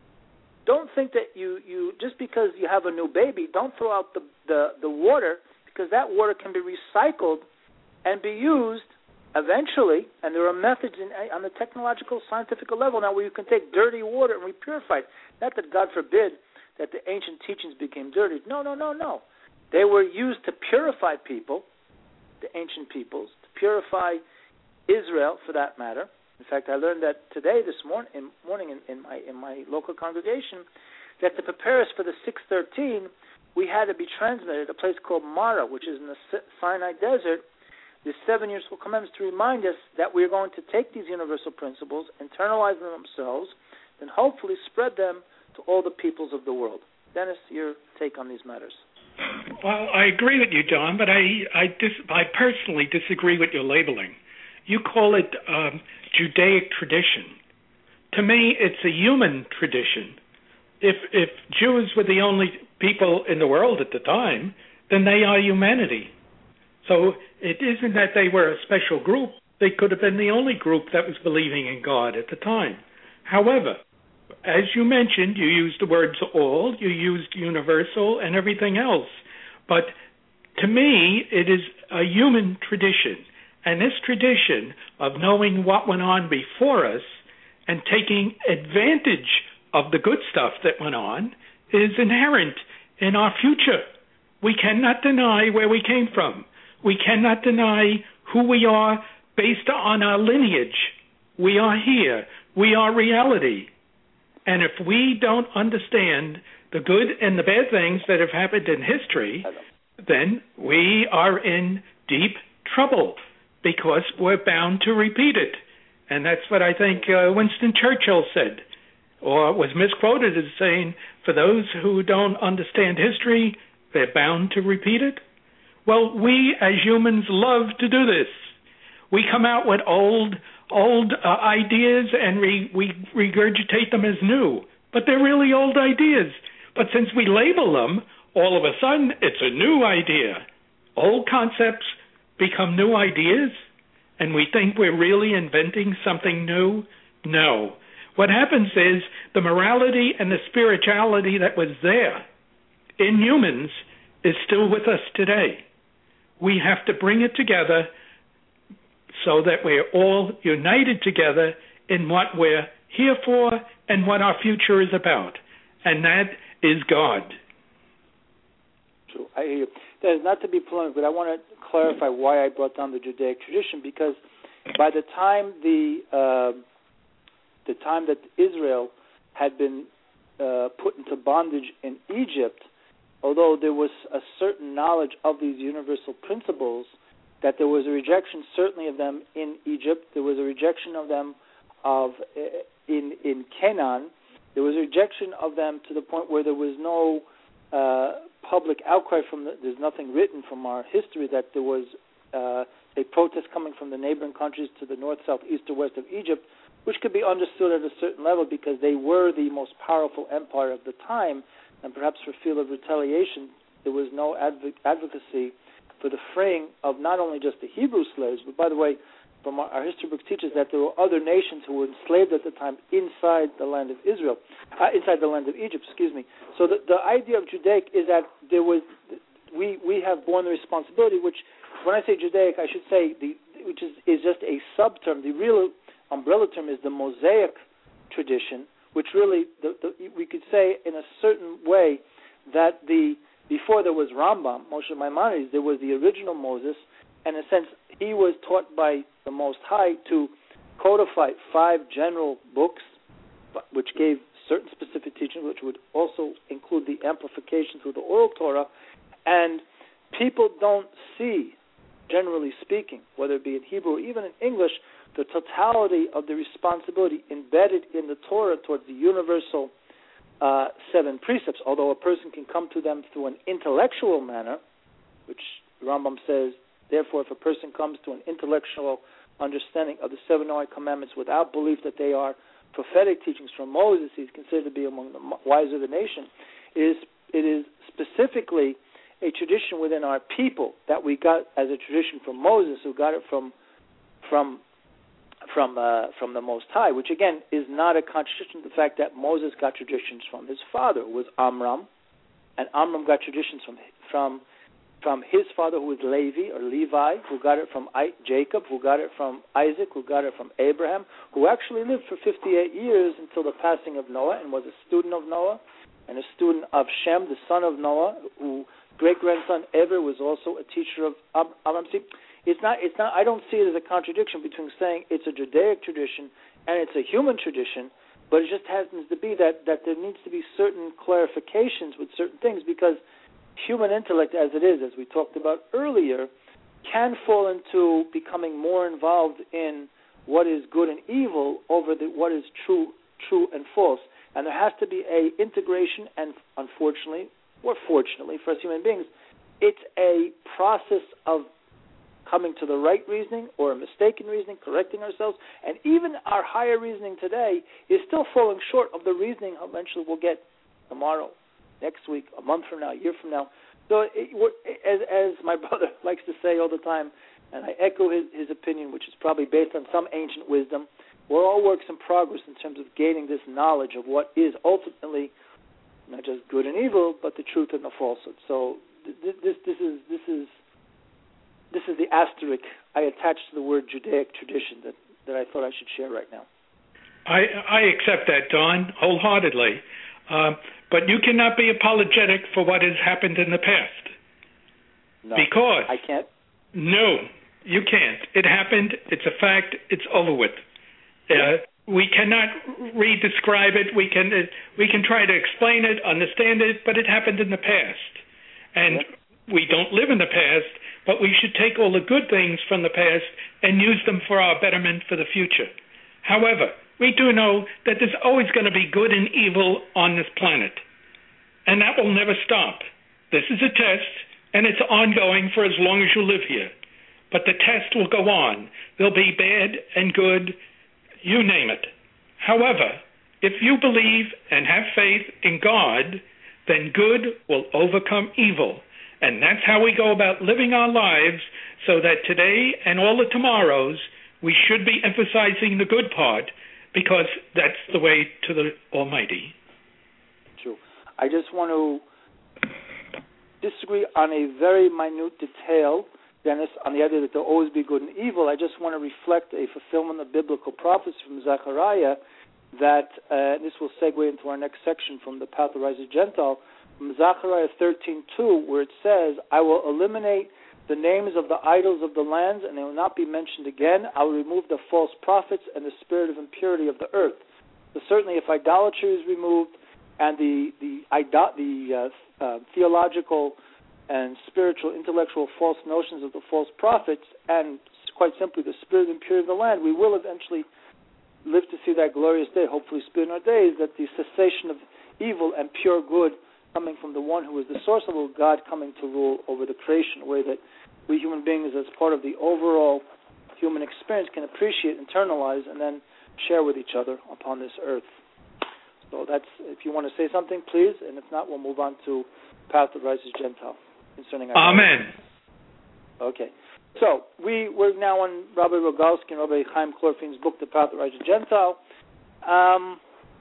don't think that you, you just because you have a new baby, don't throw out the, the, the water, because that water can be recycled and be used eventually, and there are methods in, on the technological, scientific level now where you can take dirty water and repurify it. Not that, God forbid, that the ancient teachings became dirty. No, no, no, no. They were used to purify people, the ancient peoples, to purify Israel, for that matter. In fact, I learned that today, this morning, in, morning in, in my in my local congregation, that to prepare us for the six thirteen, we had to be transmitted to a place called Mara, which is in the Sinai Desert, the seven universal commandments, to remind us that we are going to take these universal principles, internalize them themselves, and hopefully spread them to all the peoples of the world. Dennis, your take on these matters. Well, I agree with you, John, but I I, dis- I personally disagree with your labeling. You call it um, Judaic tradition. To me, it's a human tradition. If if Jews were the only people in the world at the time, then they are humanity. So it isn't that they were a special group. They could have been the only group that was believing in God at the time. However, as you mentioned, you used the words all, you used universal and everything else. But to me, it is a human tradition. And this tradition of knowing what went on before us and taking advantage of the good stuff that went on is inherent in our future. We cannot deny where we came from. We cannot deny who we are based on our lineage. We are here. We are reality. And if we don't understand the good and the bad things that have happened in history, then we are in deep trouble because we're bound to repeat it. And that's what I think uh, Winston Churchill said, or was misquoted as saying, for those who don't understand history, they're bound to repeat it. Well, we as humans love to do this. We come out with old old uh, ideas and re- we regurgitate them as new, but they're really old ideas. But since we label them, all of a sudden it's a new idea. Old concepts become new ideas, and we think we're really inventing something new? No. What happens is the morality and the spirituality that was there in humans is still with us today. We have to bring it together so that we're all united together in what we're here for and what our future is about. And that is God. True. I hear you. That is not to be polemic, but I want to clarify why I brought down the Judaic tradition, because by the time the uh, the time that Israel had been uh, put into bondage in Egypt, although there was a certain knowledge of these universal principles, that there was a rejection certainly of them in Egypt. There was a rejection of them of uh, in in Canaan. There was a rejection of them to the point where there was no uh, public outcry from the, there's nothing written from our history that there was uh, a protest coming from the neighboring countries to the north, south, east, or west of Egypt, which could be understood at a certain level because they were the most powerful empire of the time, and perhaps for fear of retaliation, there was no adv- advocacy for the freeing of not only just the Hebrew slaves, but by the way, from our, our history books teaches that there were other nations who were enslaved at the time inside the land of Israel, uh, inside the land of Egypt, excuse me. So the, the idea of Judaic is that there was, we we have borne the responsibility, which, when I say Judaic, I should say, the which is, is just a sub-term. The real umbrella term is the Mosaic tradition, which really, the, the, we could say in a certain way that the before there was Rambam, Moshe Maimonides, there was the original Moses, and in a sense, he was taught by the Most High to codify five general books, which gave certain specific teachings, which would also include the amplification through the oral Torah, and people don't see, generally speaking, whether it be in Hebrew or even in English, the totality of the responsibility embedded in the Torah towards the universal uh, seven precepts, although a person can come to them through an intellectual manner, which Rambam says, therefore, if a person comes to an intellectual understanding of the seven Noahic commandments without belief that they are prophetic teachings from Moses, he's considered to be among the wise of the nation. It is, it is specifically a tradition within our people that we got as a tradition from Moses, who got it from from from uh, from the Most High, which again is not a contradiction to the fact that Moses got traditions from his father, who was Amram, and Amram got traditions from from from his father, who was Levi or Levi, who got it from I- Jacob, who got it from Isaac, who got it from Abraham, who actually lived for fifty-eight years until the passing of Noah and was a student of Noah and a student of Shem, the son of Noah, who great-grandson Ever was also a teacher of Amram. See, it's not, it's not, I don't see it as a contradiction between saying it's a Judaic tradition and it's a human tradition, but it just happens to be that, that there needs to be certain clarifications with certain things, because human intellect, as it is, as we talked about earlier, can fall into becoming more involved in what is good and evil over the, what is true, true and false. And there has to be a integration, and unfortunately, or fortunately for us human beings, it's a process of coming to the right reasoning or a mistaken reasoning, correcting ourselves, and even our higher reasoning today is still falling short of the reasoning eventually we'll get tomorrow, next week, a month from now, a year from now. So it, as, as my brother likes to say all the time, and I echo his, his opinion, which is probably based on some ancient wisdom, we're all works in progress in terms of gaining this knowledge of what is ultimately not just good and evil, but the truth and the falsehood. So th- this this is this is this is the asterisk I attached to the word Judaic tradition that, that I thought I should share right now. I I accept that, Don, wholeheartedly. Uh, but you cannot be apologetic for what has happened in the past. No, because I can't. No, you can't. It happened. It's a fact. It's over with. Uh, we cannot re-describe it. We can uh, we can try to explain it, understand it, but it happened in the past. And yeah. we don't live in the past, but we should take all the good things from the past and use them for our betterment for the future. However, we do know that there's always going to be good and evil on this planet, and that will never stop. This is a test, and it's ongoing for as long as you live here. But the test will go on. There'll be bad and good, you name it. However, if you believe and have faith in God, then good will overcome evil. And that's how we go about living our lives, so that today and all the tomorrows, we should be emphasizing the good part, because that's the way to the Almighty. True. I just want to disagree on a very minute detail, Dennis, on the idea that there'll always be good and evil. I just want to reflect a fulfillment of biblical prophecy from Zechariah that, uh, this will segue into our next section from the Path of Rise of Gentile, from Zechariah thirteen two, where it says, I will eliminate the names of the idols of the lands, and they will not be mentioned again. I will remove the false prophets and the spirit of impurity of the earth. So certainly if idolatry is removed and the, the, the uh, uh, theological and spiritual, intellectual false notions of the false prophets, and quite simply the spirit of impurity of the land, we will eventually live to see that glorious day, hopefully spin our days, that the cessation of evil and pure good coming from the one who is the source of all, God coming to rule over the creation, a way that we human beings, as part of the overall human experience, can appreciate, internalize, and then share with each other upon this earth. So that's, if you want to say something, please, and if not, we'll move on to Path of Rise as Gentile concerning our Amen. Life. Okay. So we, we're now on Rabbi Rogalski and Rabbi Chaim Chlorfein's book, The Path of Rise as Gentile. Um,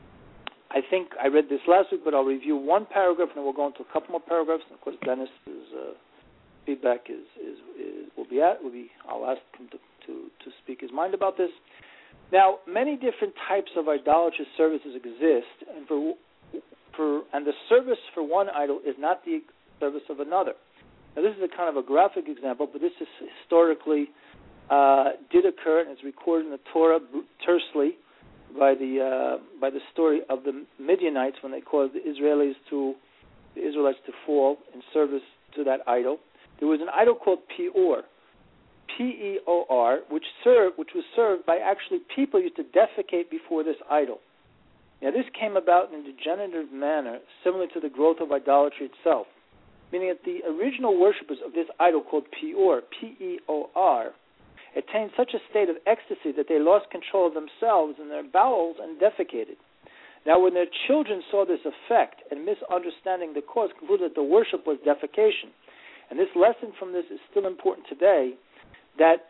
I think I read this last week, but I'll review one paragraph, and then we'll go into a couple more paragraphs. And of course, Dennis's uh, feedback is, is, is will be at will be. I'll ask him to, to to speak his mind about this. Now, many different types of idolatrous services exist, and for for and the service for one idol is not the service of another. Now, this is a kind of a graphic example, but this is historically uh, did occur, and it's recorded in the Torah tersely by the uh, by the story of the Midianites when they caused the Israelis to the Israelites to fall in service to that idol. There was an idol called Peor, P E O R, which served which was served by actually people who used to defecate before this idol. Now, this came about in a degenerative manner, similar to the growth of idolatry itself, meaning that the original worshippers of this idol called Peor, P E O R, attained such a state of ecstasy that they lost control of themselves and their bowels and defecated. Now, when their children saw this effect and misunderstanding the cause, concluded that the worship was defecation. And this lesson from this is still important today, that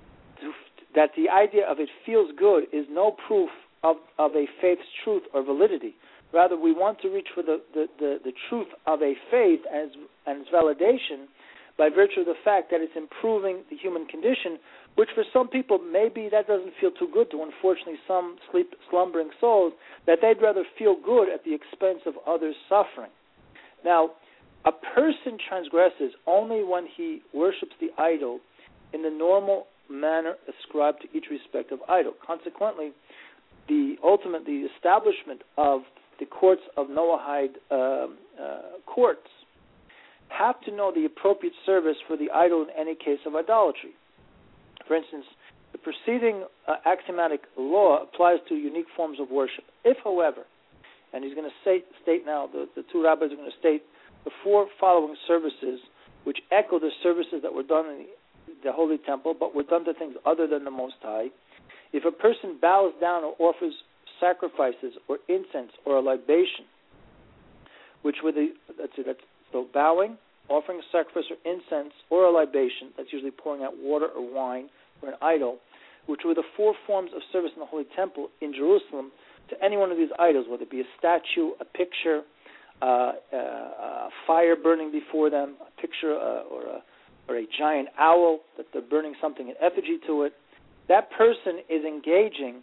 that the idea of it feels good is no proof of, of a faith's truth or validity. Rather, we want to reach for the, the, the, the truth of a faith as, and its validation by virtue of the fact that it's improving the human condition, which for some people, maybe that doesn't feel too good to, unfortunately, some sleep, slumbering souls, that they'd rather feel good at the expense of others' suffering. Now, a person transgresses only when he worships the idol in the normal manner ascribed to each respective idol. Consequently, the ultimate, the establishment of the courts of Noahide uh, uh, courts have to know the appropriate service for the idol in any case of idolatry. For instance, the preceding uh, axiomatic law applies to unique forms of worship. If, however, and he's going to state, state now, the, the two rabbis are going to state the four following services which echo the services that were done in the, the Holy Temple, but were done to things other than the Most High. If a person bows down or offers sacrifices or incense or a libation, which were the, that's it, that's so bowing, offering a sacrifice or incense or a libation, that's usually pouring out water or wine for an idol, which were the four forms of service in the Holy Temple in Jerusalem to any one of these idols, whether it be a statue, a picture, uh, uh, a fire burning before them, a picture uh, or, a, or a giant owl that they're burning something in effigy to it, that person is engaging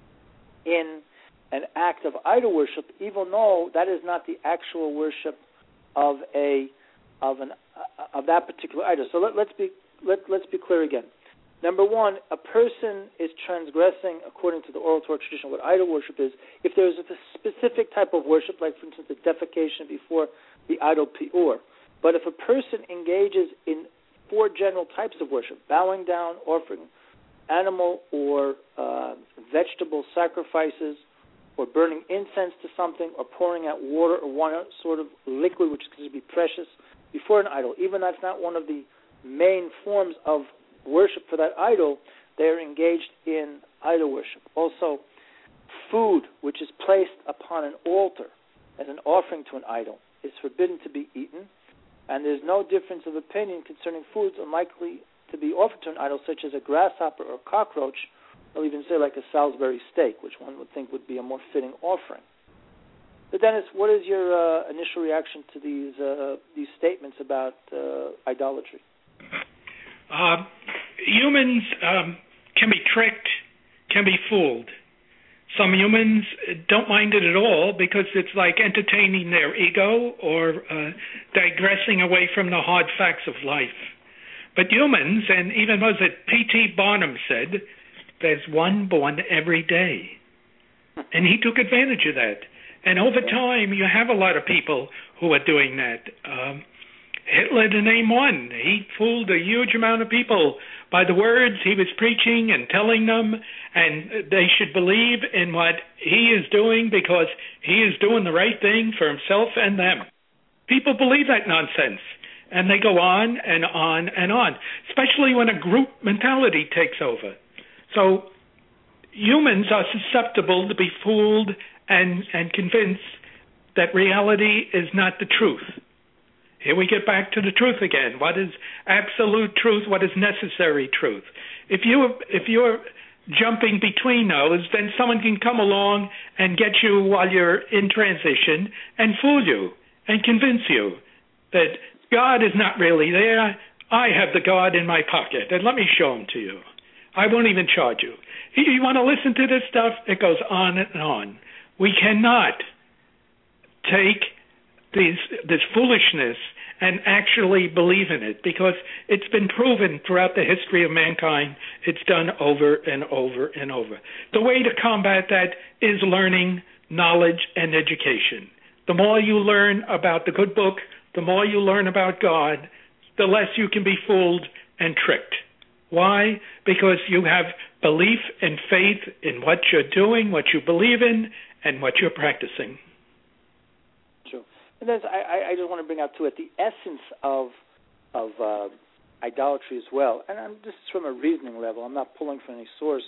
in an act of idol worship, even though that is not the actual worship of a of an uh, of that particular idol. So let, let's be let let's be clear again. Number one, a person is transgressing, according to the oral Torah tradition, what idol worship is, if there is a specific type of worship, like, for instance, the defecation before the idol pi'ur. But if a person engages in four general types of worship, bowing down, offering animal or uh, vegetable sacrifices, or burning incense to something, or pouring out water or one sort of liquid which is considered to be precious before an idol, even that's not one of the main forms of worship for that idol, they are engaged in idol worship. Also, food which is placed upon an altar as an offering to an idol is forbidden to be eaten, and there's no difference of opinion concerning foods unlikely to be offered to an idol, such as a grasshopper or a cockroach, or even say like a Salisbury steak, which one would think would be a more fitting offering. But Dennis, what is your uh, initial reaction to these uh, these statements about uh, idolatry? Uh, humans um, can be tricked, can be fooled. Some humans don't mind it at all because it's like entertaining their ego or uh, digressing away from the hard facts of life. But humans, and even was it P T Barnum said, there's one born every day. And he took advantage of that. And over time, you have a lot of people who are doing that. Um, Hitler, to name one, he fooled a huge amount of people by the words he was preaching and telling them, and they should believe in what he is doing because he is doing the right thing for himself and them. People believe that nonsense, and they go on and on and on, especially when a group mentality takes over. So humans are susceptible to be fooled and, and convinced that reality is not the truth. Here we get back to the truth again. What is absolute truth? What is necessary truth? If you if you're jumping between those, then someone can come along and get you while you're in transition and fool you and convince you that God is not really there. I have the God in my pocket, and let me show him to you. I won't even charge you. You want to listen to this stuff? It goes on and on. We cannot take these, this foolishness and actually believe in it because it's been proven throughout the history of mankind. It's done over and over and over. The way to combat that is learning, knowledge, and education. The more you learn about the good book, the more you learn about God, the less you can be fooled and tricked. Why? Because you have belief and faith in what you're doing, what you believe in, and what you're practicing. True. And then I, I just want to bring out, too, at the essence of of uh, idolatry as well, and I'm, this is from a reasoning level, I'm not pulling from any source,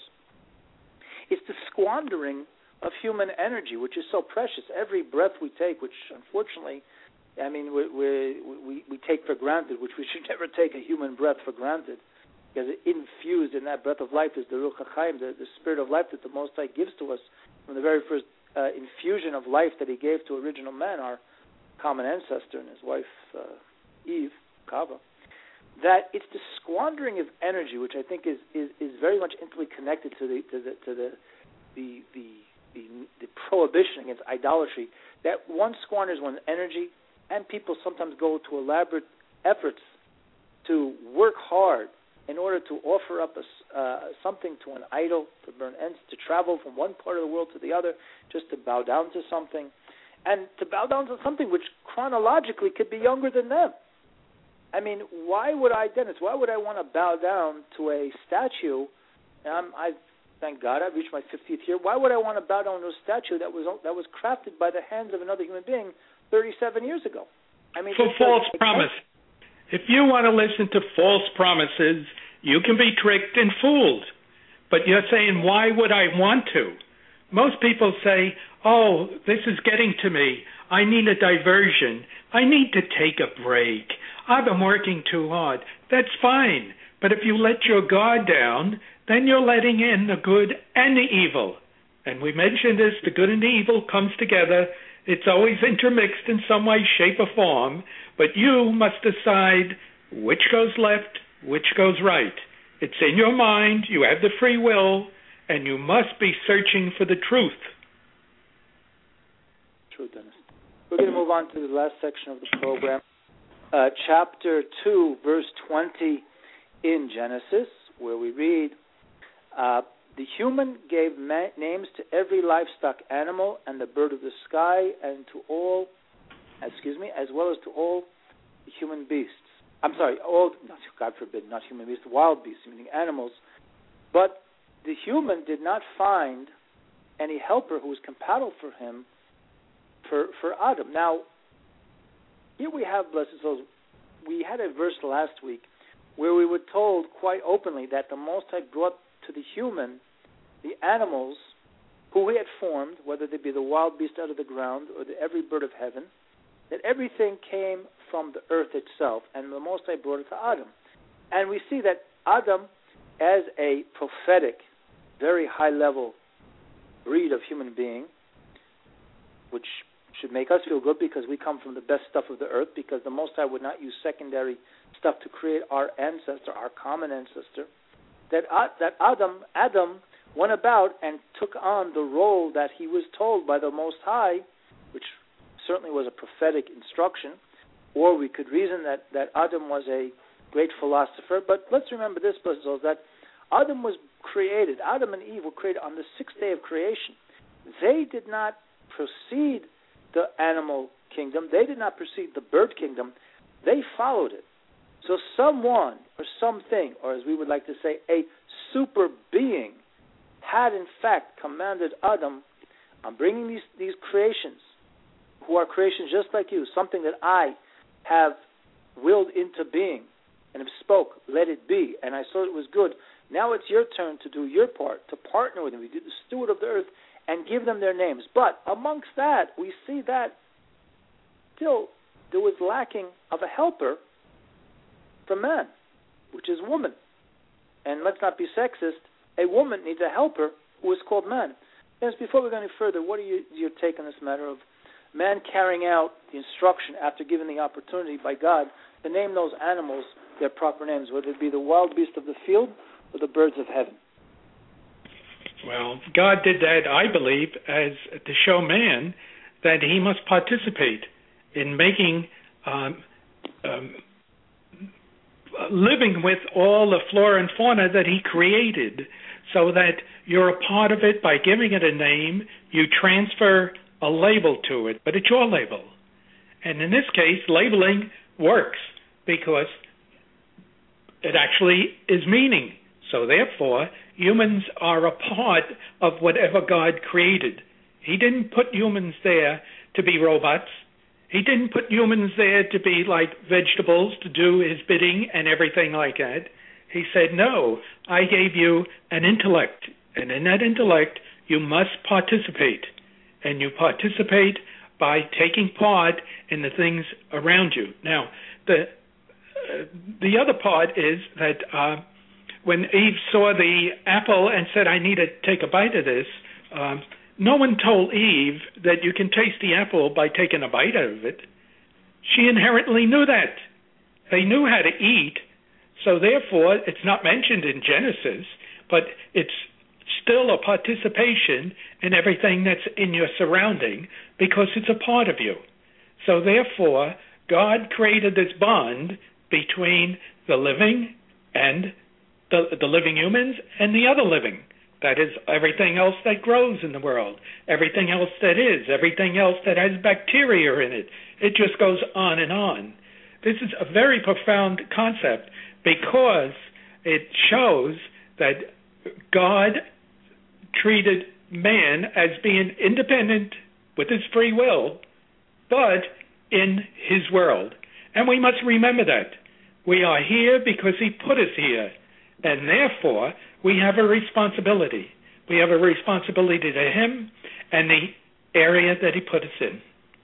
it's the squandering of human energy, which is so precious. Every breath we take, which unfortunately, I mean, we, we, we, we take for granted, which we should never take a human breath for granted, because infused in that breath of life is the Ruach HaChaim, the, the spirit of life that the Most High gives to us from the very first uh, infusion of life that he gave to original man, our common ancestor and his wife uh, Eve, Kava. That it's the squandering of energy, which I think is, is, is very much intimately connected to the to the to the the, the the the prohibition against idolatry. That one squanders one's energy, and people sometimes go to elaborate efforts to work hard in order to offer up a, uh, something to an idol, to burn ends, to travel from one part of the world to the other, just to bow down to something, and to bow down to something which chronologically could be younger than them. I mean, why would I, Dennis, why would I want to bow down to a statue? And I'm, I, thank God, I've reached my fiftieth year. Why would I want to bow down to a statue that was that was crafted by the hands of another human being thirty-seven years ago? I mean, for false promise. If you want to listen to false promises, you can be tricked and fooled. But you're saying, why would I want to? Most people say, oh, this is getting to me. I need a diversion. I need to take a break. I've been working too hard. That's fine. But if you let your guard down, then you're letting in the good and the evil. And we mentioned this, the good and the evil comes together. It's always intermixed in some way, shape, or form. But you must decide which goes left, which goes right. It's in your mind. You have the free will. And you must be searching for the truth. True, Dennis. We're going to move on to the last section of the program. Uh, chapter two, verse twenty in Genesis, where we read, uh, the human gave ma- names to every livestock animal and the bird of the sky and to all, excuse me, as well as to all human beasts. I'm sorry, all, not, God forbid, not human beasts, wild beasts, meaning animals. But the human did not find any helper who was compatible for him, for, for Adam. Now, here we have, blessed souls, we had a verse last week where we were told quite openly that the Most High brought to the human the animals who he had formed, whether they be the wild beast out of the ground or the every bird of heaven, that everything came from the earth itself, and the Most High brought it to Adam. And we see that Adam, as a prophetic, very high-level breed of human being, which should make us feel good because we come from the best stuff of the earth, because the Most High would not use secondary stuff to create our ancestor, our common ancestor, that that Adam, Adam went about and took on the role that he was told by the Most High, which certainly was a prophetic instruction, or we could reason that, that Adam was a great philosopher. But let's remember this, that Adam was created, Adam and Eve were created on the sixth day of creation. They did not precede the animal kingdom. They did not precede the bird kingdom. They followed it. So someone or something, or as we would like to say, a super being, had in fact commanded Adam, I'm bringing these, these creations, who are creations just like you, something that I have willed into being and have spoke, let it be, and I saw it was good. Now it's your turn to do your part, to partner with him, be the steward of the earth, and give them their names. But amongst that, we see that still there was lacking of a helper for man, which is woman. And let's not be sexist, a woman needs a helper who is called man. Yes, before we go any further, what are you, your take on this matter of man carrying out the instruction after given the opportunity by God to name those animals their proper names, whether it be the wild beast of the field or the birds of heaven? Well, God did that, I believe, as to show man that he must participate in making, um, um, living with all the flora and fauna that he created, so that you're a part of it. By giving it a name, you transfer a label to it, but it's your label. And in this case, labeling works because it actually is meaning. So therefore, humans are a part of whatever God created. He didn't put humans there to be robots. He didn't put humans there to be like vegetables, to do his bidding and everything like that. He said, no, I gave you an intellect, and in that intellect, you must participate. And you participate by taking part in the things around you. Now, the uh, the other part is that uh, when Eve saw the apple and said, I need to take a bite of this, um, no one told Eve that you can taste the apple by taking a bite out of it. She inherently knew that. They knew how to eat, so therefore it's not mentioned in Genesis, but it's still a participation in everything that's in your surrounding because it's a part of you. So therefore, God created this bond between the living and the, the living humans and the other living. That is everything else that grows in the world, everything else that is, everything else that has bacteria in it. It just goes on and on. This is a very profound concept because it shows that God treated man as being independent with his free will, but in his world. And we must remember that. We are here because he put us here, and therefore we have a responsibility. We have a responsibility to him and the area that he put us in.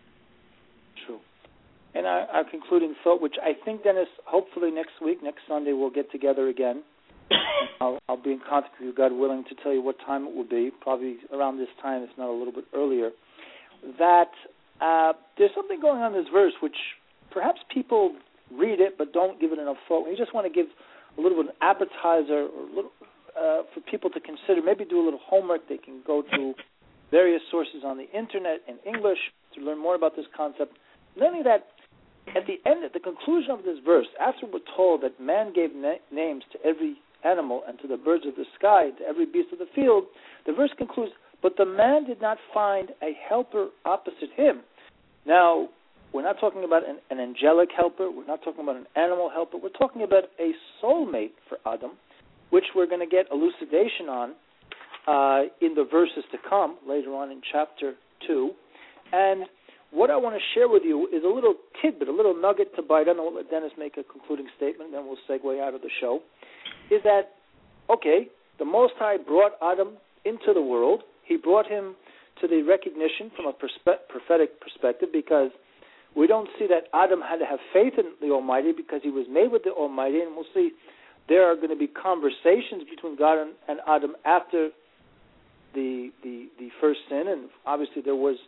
True. And our, our concluding thought, which I think, Dennis, hopefully next week, next Sunday, we'll get together again. I'll, I'll be in contact with you, God willing, to tell you what time it will be, probably around this time, if not a little bit earlier, that uh, there's something going on in this verse which perhaps people read it but don't give it enough thought. We just want to give a little bit of an appetizer or a little, uh, for people to consider, maybe do a little homework. They can go to various sources on the Internet in English to learn more about this concept. Not only that, at the end, at the conclusion of this verse, after we're told that man gave na- names to every animal and to the birds of the sky and to every beast of the field, the verse concludes, but the man did not find a helper opposite him. Now, we're not talking about an, an angelic helper. We're not talking about an animal helper. We're talking about a soulmate for Adam, which we're going to get elucidation on uh, in the verses to come later on in chapter two. And what I want to share with you is a little tidbit, a little nugget to bite on. I'll let Dennis make a concluding statement, then we'll segue out of the show, is that, okay, the Most High brought Adam into the world. He brought him to the recognition from a perspe- prophetic perspective, because we don't see that Adam had to have faith in the Almighty because he was made with the Almighty, and we'll see there are going to be conversations between God and, and Adam after the, the the first sin, and obviously there was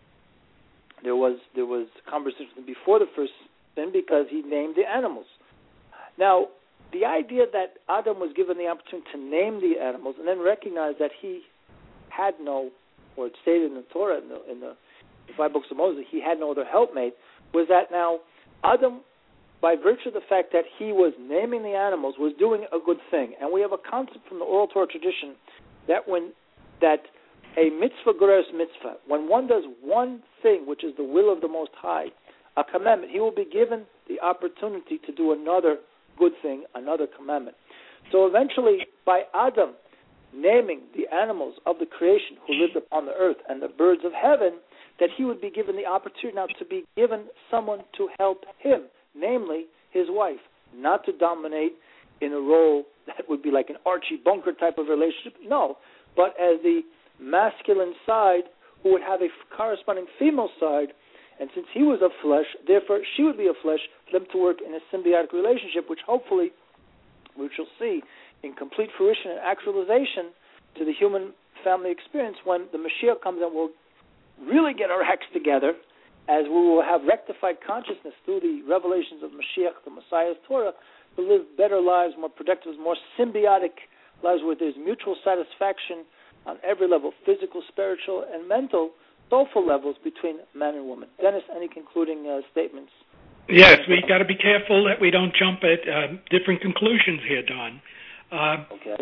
there was there was conversation before the first sin because he named the animals. Now, the idea that Adam was given the opportunity to name the animals and then recognize that he had no, or it stated in the Torah, in the, in the, the five books of Moses, he had no other helpmate, was that now Adam, by virtue of the fact that he was naming the animals, was doing a good thing. And we have a concept from the oral Torah tradition that when that a mitzvah geras mitzvah, when one does one thing, which is the will of the Most High, a commandment, he will be given the opportunity to do another good thing, another commandment. So eventually, by Adam naming the animals of the creation who lived upon the earth and the birds of heaven, that he would be given the opportunity now to be given someone to help him, namely his wife, not to dominate in a role that would be like an Archie Bunker type of relationship, no, but as the masculine side who would have a corresponding female side, and since he was of flesh, therefore she would be of flesh, for them to work in a symbiotic relationship, which hopefully we shall see in complete fruition and actualization to the human family experience when the Mashiach comes and will really get our acts together, as we will have rectified consciousness through the revelations of Mashiach, the Messiah's Torah, to live better lives, more productive, more symbiotic lives where there's mutual satisfaction on every level, physical, spiritual, and mental, soulful levels between man and woman. Dennis, any concluding uh, statements? Yes, we got to be careful that we don't jump at uh, different conclusions here, Don. Uh, okay.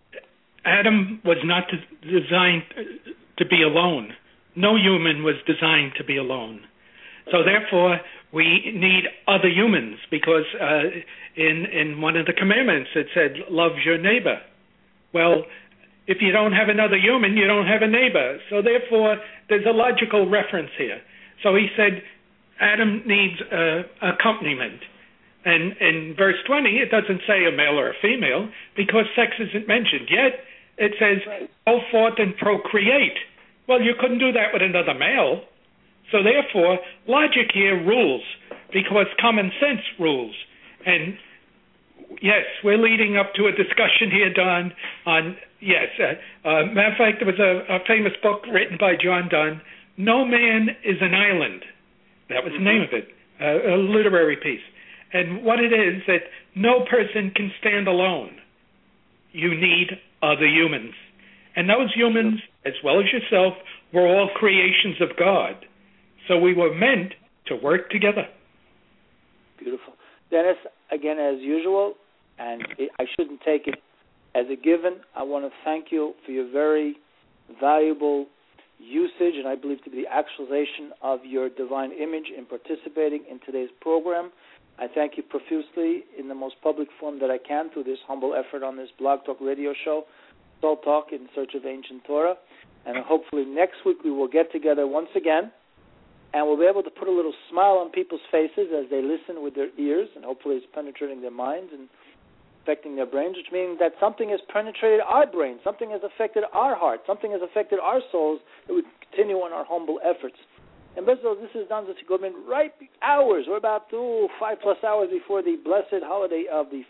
Adam was not designed to be alone. No human was designed to be alone. So therefore, we need other humans, because uh, in in one of the commandments it said, love your neighbor. Well, if you don't have another human, you don't have a neighbor. So therefore, there's a logical reference here. So he said, Adam needs uh, accompaniment. And in verse twenty, it doesn't say a male or a female, because sex isn't mentioned. Yet, it says, go forth and procreate. Well, you couldn't do that with another male. So therefore, logic here rules, because common sense rules. And yes, we're leading up to a discussion here, Don, on, yes, uh, uh, matter of fact, there was a, a famous book written by John Donne, No Man is an Island. That was the name of it, uh, a literary piece. And what it is, that no person can stand alone. You need other humans. And those humans, as well as yourself, were all creations of God. So we were meant to work together. Beautiful. Dennis, again, as usual, and it, I shouldn't take it as a given, I want to thank you for your very valuable usage, and I believe to be the actualization of your divine image in participating in today's program. I thank you profusely in the most public form that I can through this humble effort on this Blog Talk radio show, Soul Talk in Search of Ancient Torah. And hopefully next week we will get together once again, and we'll be able to put a little smile on people's faces as they listen with their ears, and hopefully it's penetrating their minds and affecting their brains, which means that something has penetrated our brains, something has affected our hearts, something has affected our souls, that we continue on our humble efforts. And Bezos, this is done to go in right hours, or about two, five plus hours before the blessed holiday of the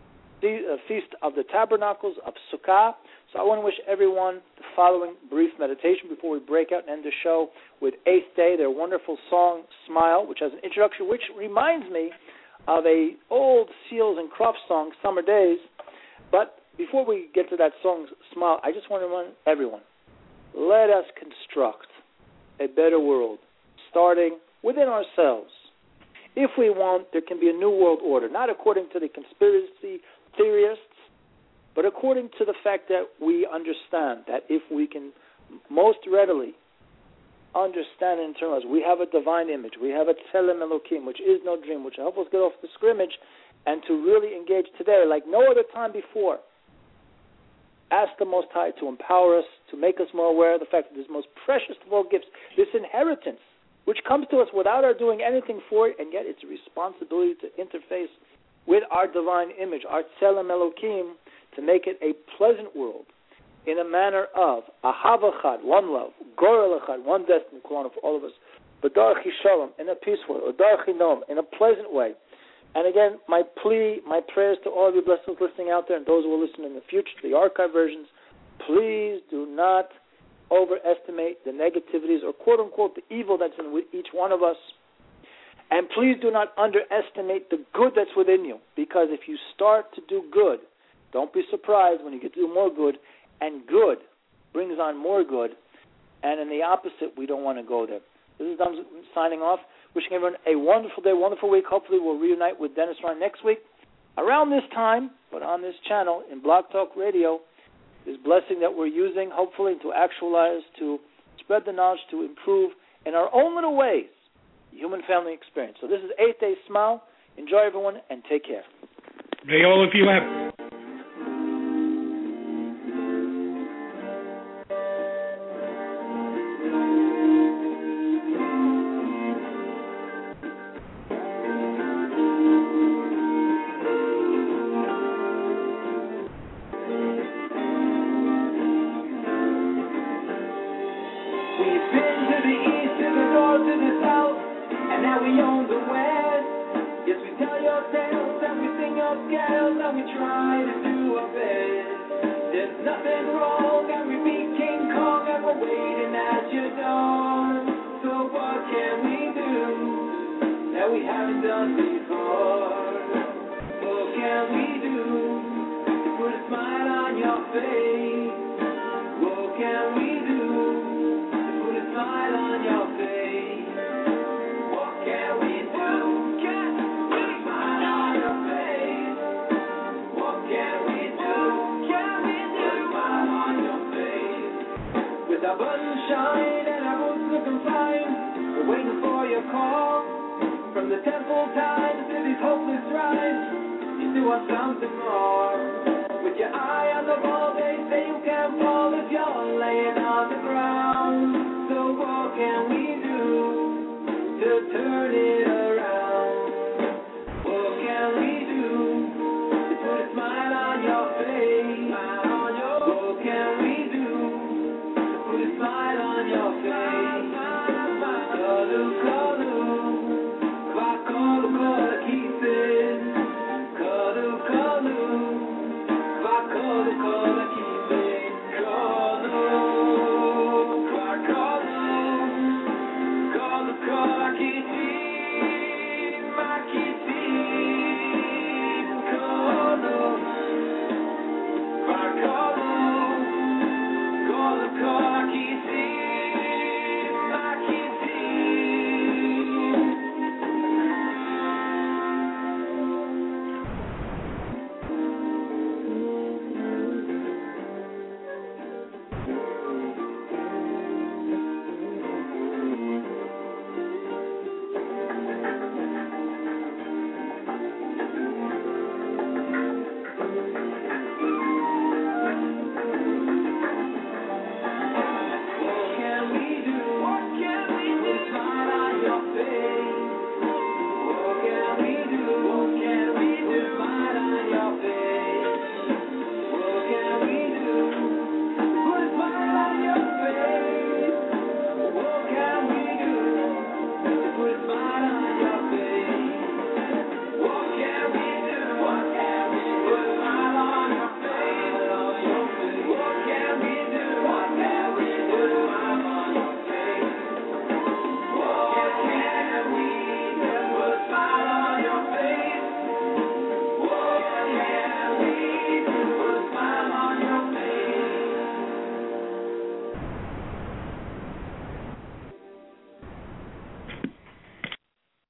Feast of the Tabernacles of Sukkah. So I want to wish everyone the following brief meditation before we break out and end the show with Eighth Day, their wonderful song, Smile, which has an introduction, which reminds me of a old Seals and Crofts song, Summer Days. But before we get to that song, Smile, I just want to remind everyone, let us construct a better world, starting within ourselves. If we want, there can be a new world order, not according to the conspiracy theorists but according to the fact that we understand that if we can most readily understand and internalize, we have a divine image, we have a Tzelem Elokim, which is no dream, which helps us get off the scrimmage and to really engage today like no other time before. Ask the Most High to empower us, to make us more aware of the fact that this most precious of all gifts, this inheritance, which comes to us without our doing anything for it, and yet it's a responsibility to interface with our divine image, our Tzelem Elokim, to make it a pleasant world in a manner of Ahava Chad, one love, Gorel Echad, one destiny, for all of us, B'darchi Shalom, in a peaceful, Udarchi Noam, in a pleasant way. And again, my plea, my prayers to all of you blessings listening out there and those who will listen in the future, the archive versions, please do not overestimate the negativities or quote-unquote the evil that's in each one of us. And please do not underestimate the good that's within you, because if you start to do good, don't be surprised when you get to do more good, and good brings on more good, and in the opposite, we don't want to go there. This is Dom signing off. Wishing everyone a wonderful day, wonderful week. Hopefully we'll reunite with Dennis Ryan next week around this time, but on this channel in Blog Talk Radio. This blessing that we're using, hopefully, to actualize, to spread the knowledge, to improve in our own little ways the human family experience. So this is Eighth Day Smile. Enjoy, everyone, and take care. May all of you have... From the temple times to these hopeless rides, you still want something more.